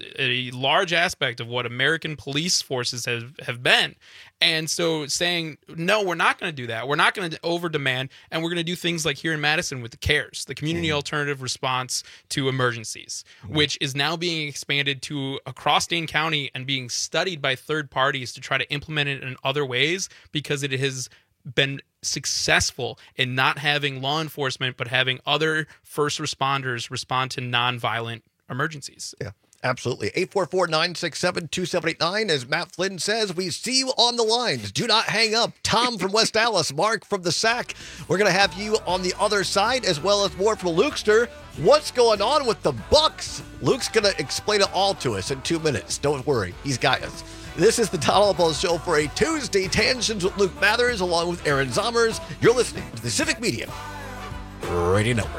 S3: a large aspect of what American police forces have been. And so saying, no, we're not going to do that. We're not going to over demand. And we're going to do things like here in Madison with the CARES, the Community Alternative Response to Emergencies, which is now being expanded to across Dane County and being studied by third parties to try to implement it in other ways, because it has been successful in not having law enforcement, but having other first responders respond to nonviolent emergencies.
S16: Yeah. Absolutely. 844-967-2789. As Matt Flynn says, we see you on the lines. Do not hang up. Tom from West Dallas, Mark from the SAC. We're going to have you on the other side, as well as more from Lukester. What's going on with the Bucks? Luke's going to explain it all to us in 2 minutes. Don't worry. He's got us. This is the Todd Alba Show for a Tuesday. Tangents with Luke Mathers, along with Aaron Zommers. You're listening to the Civic Media Radio Network.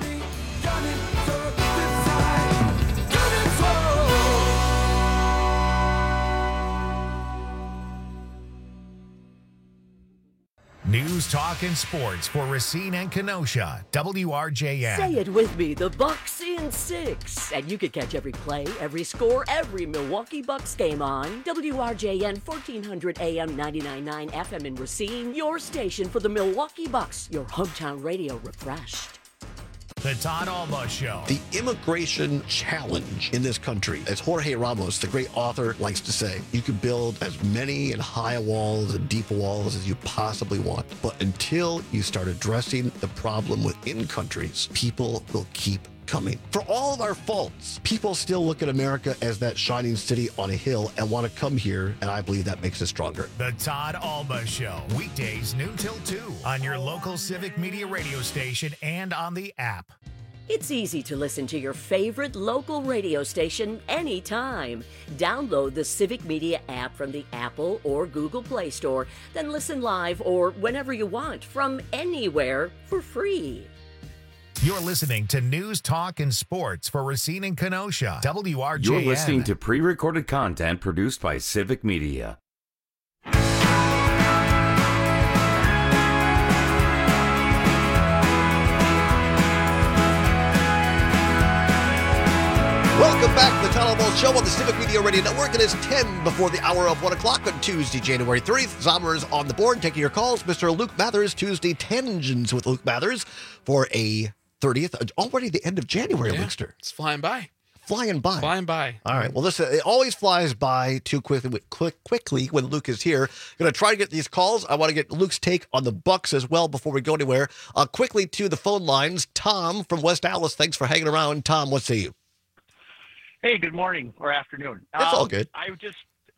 S5: News, talk, and sports for Racine and Kenosha. WRJN.
S10: Say it with me, the Bucks in 6. And you can catch every play, every score, every Milwaukee Bucks game on WRJN 1400 AM 99.9 FM in Racine, your station for the Milwaukee Bucks, your hometown radio refreshed.
S5: The Todd Alba Show.
S16: The immigration challenge in this country, as Jorge Ramos, the great author, likes to say, you can build as many and high walls and deep walls as you possibly want. But until you start addressing the problem within countries, people will keep coming. For all of our faults, people still look at America as that shining city on a hill and want to come here, and I believe that makes us stronger.
S5: The Todd Alba Show, weekdays noon till 2 on your local Civic Media radio station and on the app.
S10: It's easy to listen to your favorite local radio station anytime. Download the Civic Media app from the Apple or Google Play Store, then listen live or whenever you want from anywhere for free.
S5: You're listening to News, Talk, and Sports for Racine and Kenosha. WRJN.
S18: You're listening to pre-recorded content produced by Civic Media.
S16: Welcome back to the Todd Alba Show on the Civic Media Radio Network. It is 10 before the hour of 1 o'clock on Tuesday, January 3rd. Zommers on the board, taking your calls. Mr. Luke Mathers, Tuesday Tangents with Luke Mathers for a 30th, already the end of January,
S3: Yeah,
S16: Lukester.
S3: it's flying by.
S16: Flying by.
S3: Flying by.
S16: All right. Well, listen, it always flies by too quickly when Luke is here. Going to try to get these calls. I want to get Luke's take on the Bucks as well before we go anywhere. Quickly to the phone lines. Tom from West Dallas, thanks for hanging around. Tom, what say you?
S12: Hey, good morning or afternoon.
S16: It's all good.
S12: I just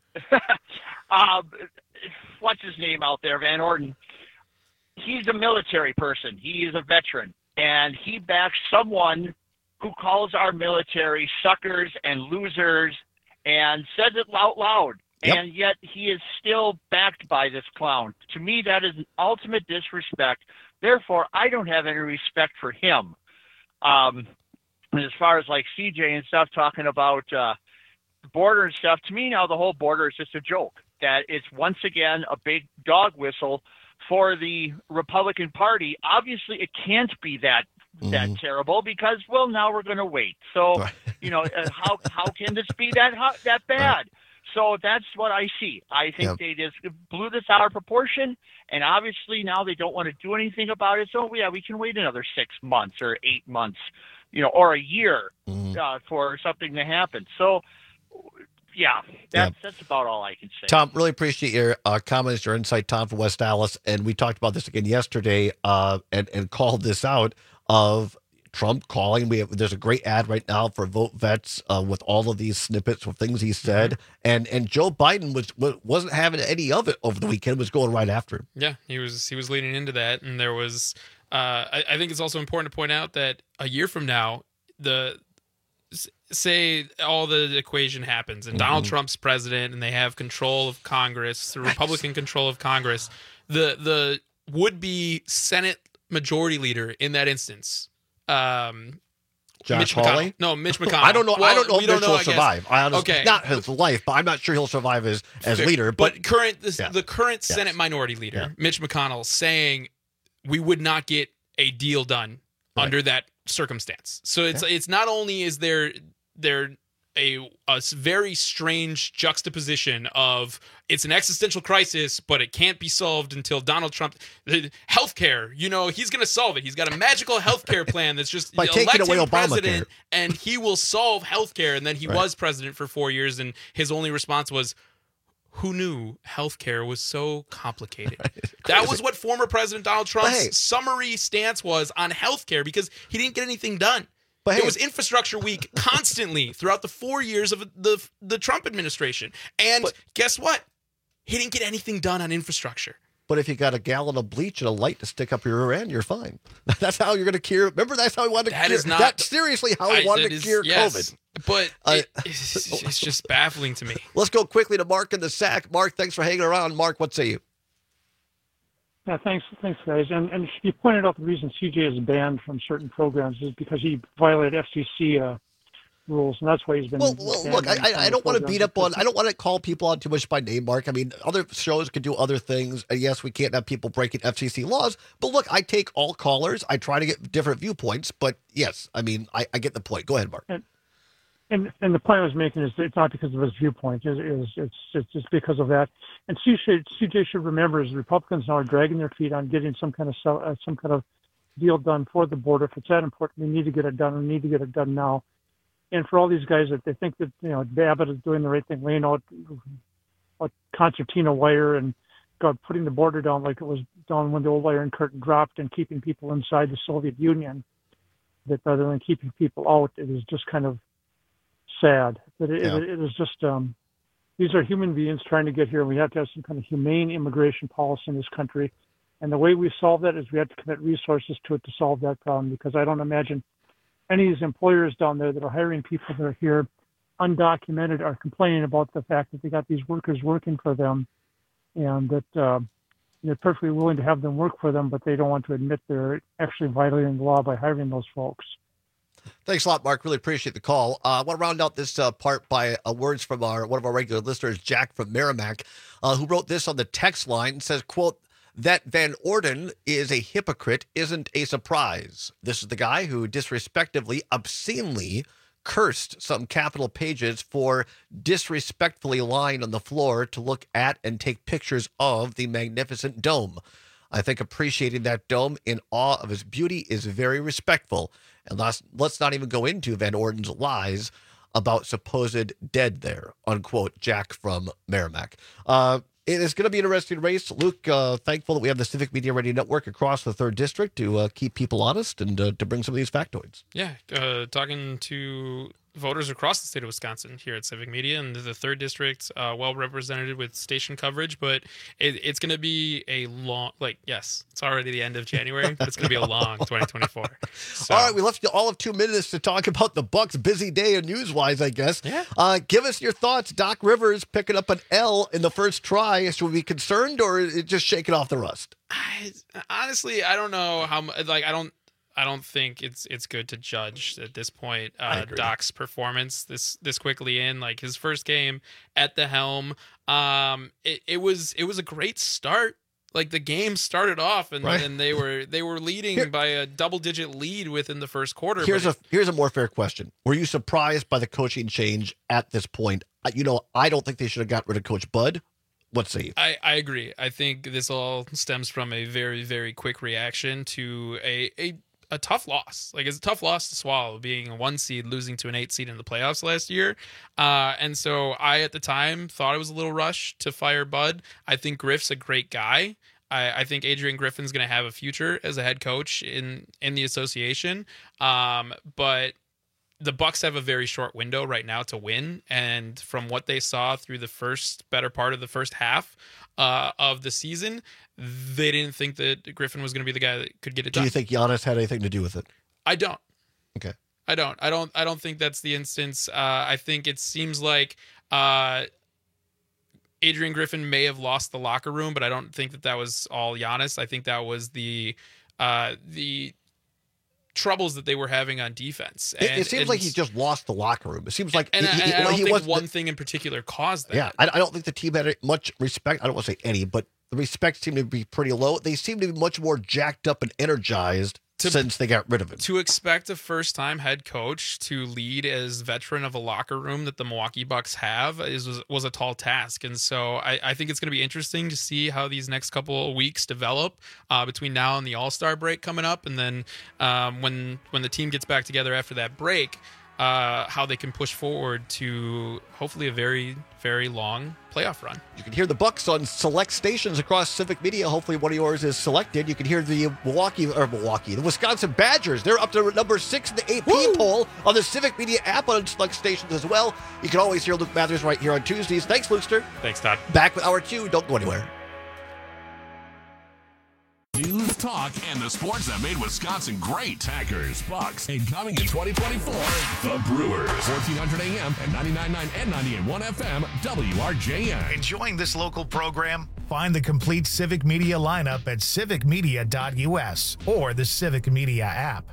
S12: what's his name out there, Van Orden. He's a military person. He is a veteran, and he backs someone who calls our military suckers and losers and says it out loud.
S16: Yep.
S12: And yet he is still backed by this clown. To me, that is an ultimate disrespect. Therefore, I don't have any respect for him. As far as like CJ and stuff talking about the border and stuff, to me now the whole border is just a joke. That it's once again a big dog whistle for the Republican Party. Obviously, it can't be that terrible because, well, now we're going to wait. So, you know, how can this be that bad? Right. So that's what I see. I think they just blew this out of proportion, and obviously now they don't want to do anything about it. So, yeah, we can wait another 6 months or 8 months, you know, or a year for something to happen. So, yeah, that's about all I can say.
S16: Tom, really appreciate your comments, your insight, Tom from West Dallas. And we talked about this again yesterday and called this out of Trump calling. There's a great ad right now for Vote Vets with all of these snippets of things he said. And Joe Biden wasn't having any of it over the weekend, was going right after him.
S3: Yeah, he was leaning into that. And there was, I think it's also important to point out that a year from now, say all the equation happens and Donald Trump's president and they have control of Congress, the Republican control of Congress, the would-be Senate majority leader in that instance,
S16: Josh
S3: Mitch
S16: Hawley?
S3: McConnell. No, Mitch McConnell.
S16: I don't know.
S3: Well,
S16: I don't know if Mitch will
S3: I guess.
S16: survive. I honestly,
S3: Okay.
S16: not his life, but I'm not sure he'll survive as leader. But
S3: the current Senate minority leader, Mitch McConnell, saying we would not get a deal done under that circumstance. So it's not only is there a very strange juxtaposition of it's an existential crisis, but it can't be solved until Donald Trump. Healthcare, you know, he's going to solve it. He's got a magical healthcare plan that's just
S16: by taking away Obamacare,
S3: president, and he will solve healthcare. And then he was president for 4 years, and his only response was, "Who knew healthcare was so complicated?" That was what former President Donald Trump's summary stance was on healthcare because he didn't get anything done.
S16: But
S3: it was infrastructure week constantly throughout the 4 years of the Trump administration. And guess what? He didn't get anything done on infrastructure.
S16: But if you got a gallon of bleach and a light to stick up your rear end, you're fine. That's how you're going to cure. Remember, that's how he wanted to cure. That's seriously how he wanted to cure COVID.
S3: But it's just baffling to me.
S16: Let's go quickly to Mark in the sack. Mark, thanks for hanging around. Mark, what say you?
S6: Yeah, thanks, guys. And you pointed out the reason CJ is banned from certain programs is because he violated FCC rules, and that's why he's been. Well,
S16: look, I don't want to beat up on. I don't want to call people out too much by name, Mark. I mean, other shows can do other things, and yes, we can't have people breaking FCC laws. But look, I take all callers. I try to get different viewpoints. But yes, I mean, I get the point. Go ahead, Mark.
S6: And the point I was making is it's not because of his viewpoint. It's just because of that. And CJ should remember, is the Republicans now are dragging their feet on getting some kind of deal done for the border. If it's that important, we need to get it done. We need to get it done now. And for all these guys that they think that Abbott is doing the right thing, laying out a concertina wire and putting the border down like it was done when the old Iron Curtain dropped and keeping people inside the Soviet Union, that rather than keeping people out, it is just kind of sad. That it is just these are human beings trying to get here, and we have to have some kind of humane immigration policy in this country. And the way we solve that is we have to commit resources to it to solve that problem, because I don't imagine any of these employers down there that are hiring people that are here undocumented are complaining about the fact that they got these workers working for them, and that they're perfectly willing to have them work for them, but they don't want to admit they're actually violating the law by hiring those folks.
S16: Thanks a lot, Mark. Really appreciate the call. I want to round out this part by words from one of our regular listeners, Jack from Merrimack, who wrote this on the text line. Says, quote, "That Van Orden is a hypocrite isn't a surprise. This is the guy who disrespectively, obscenely cursed some Capitol pages for disrespectfully lying on the floor to look at and take pictures of the magnificent dome. I think appreciating that dome in awe of its beauty is very respectful. And let's not even go into Van Orden's lies about supposed dead there," unquote, Jack from Merrimack. It is going to be an interesting race. Luke, thankful that we have the Civic Media Radio Network across the 3rd District to keep people honest and to bring some of these factoids.
S3: Yeah, talking to voters across the state of Wisconsin here at Civic Media, and the 3rd District, well represented with station coverage, but it's going to be a long, yes, it's already the end of January, but it's going to be a long 2024. So.
S16: All right, we left you all of 2 minutes to talk about the Bucks' busy day and news-wise, I guess.
S3: Yeah.
S16: Give us your thoughts. Doc Rivers picking up an L in the first try. Should we be concerned, or is it just shaking off the rust?
S3: Honestly, I don't know how much, I don't think it's good to judge at this point Doc's performance this quickly in his first game at the helm. It was a great start. The game started off and they were leading by a double-digit lead within the first quarter.
S16: Here's a more fair question. Were you surprised by the coaching change at this point? I don't think they should have got rid of Coach Bud. What say you?
S3: I agree. I think this all stems from a very, very quick reaction to a tough loss. It's a tough loss to swallow, being a 1 seed, losing to an 8 seed in the playoffs last year. And so I, at the time, thought it was a little rush to fire Bud. I think Griff's a great guy. I think Adrian Griffin's going to have a future as a head coach in the association. But the Bucks have a very short window right now to win. And from what they saw through the better part of the first half of the season, they didn't think that Griffin was going to be the guy that could get it done.
S16: Do you think Giannis had anything to do with it?
S3: I don't.
S16: Okay.
S3: I don't think that's the instance. I think it seems like Adrian Griffin may have lost the locker room, but I don't think that was all Giannis. I think that was the troubles that they were having on defense.
S16: It seems like he just lost the locker room. It seems like
S3: I don't think one thing in particular caused that.
S16: Yeah, I don't think the team had much respect. I don't want to say any, but the respect seemed to be pretty low. They seem to be much more jacked up and energized since they got rid of him.
S3: To expect a first-time head coach to lead as veteran of a locker room that the Milwaukee Bucks have was a tall task. And so I think it's going to be interesting to see how these next couple of weeks develop between now and the All-Star break coming up. And then when the team gets back together after that break, how they can push forward to hopefully a very, very long playoff run.
S16: You can hear the Bucks on select stations across Civic Media. Hopefully one of yours is selected. You can hear the the Wisconsin Badgers. They're up to number 6 in the AP poll on the Civic Media app on select stations as well. You can always hear Luke Mathers right here on Tuesdays. Thanks, Lukester.
S3: Thanks, Todd.
S16: Back with Hour 2. Don't go anywhere.
S1: News, talk, and the sports that made Wisconsin great. Packers, Bucks, and coming in 2024, the Brewers. 1400 AM and 99.9 and 98.1 FM, WRJN.
S5: Enjoying this local program? Find the complete Civic Media lineup at civicmedia.us or the Civic Media app.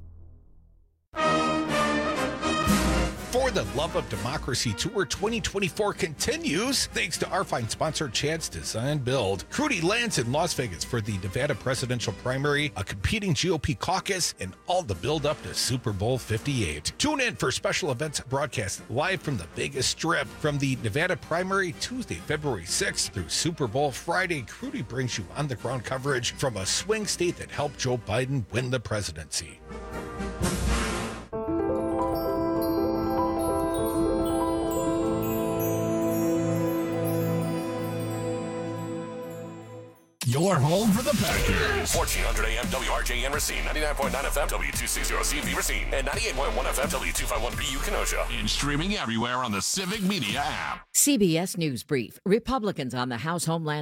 S7: For the Love of Democracy Tour 2024 continues, thanks to our fine sponsor, Chad's Design Build. Crudy lands in Las Vegas for the Nevada presidential primary, a competing GOP caucus, and all the build-up to Super Bowl 58. Tune in for special events broadcast live from the Vegas Strip. From the Nevada primary, Tuesday, February 6th through Super Bowl Friday, Crudy brings you on-the-ground coverage from a swing state that helped Joe Biden win the presidency.
S1: Your home for the Packers. 1400 AM WRJN Racine, 99.9 FM W260CV Racine, and 98.1 FM W251BU Kenosha. And streaming everywhere on the Civic Media app.
S8: CBS News Brief. Republicans on the House Homeland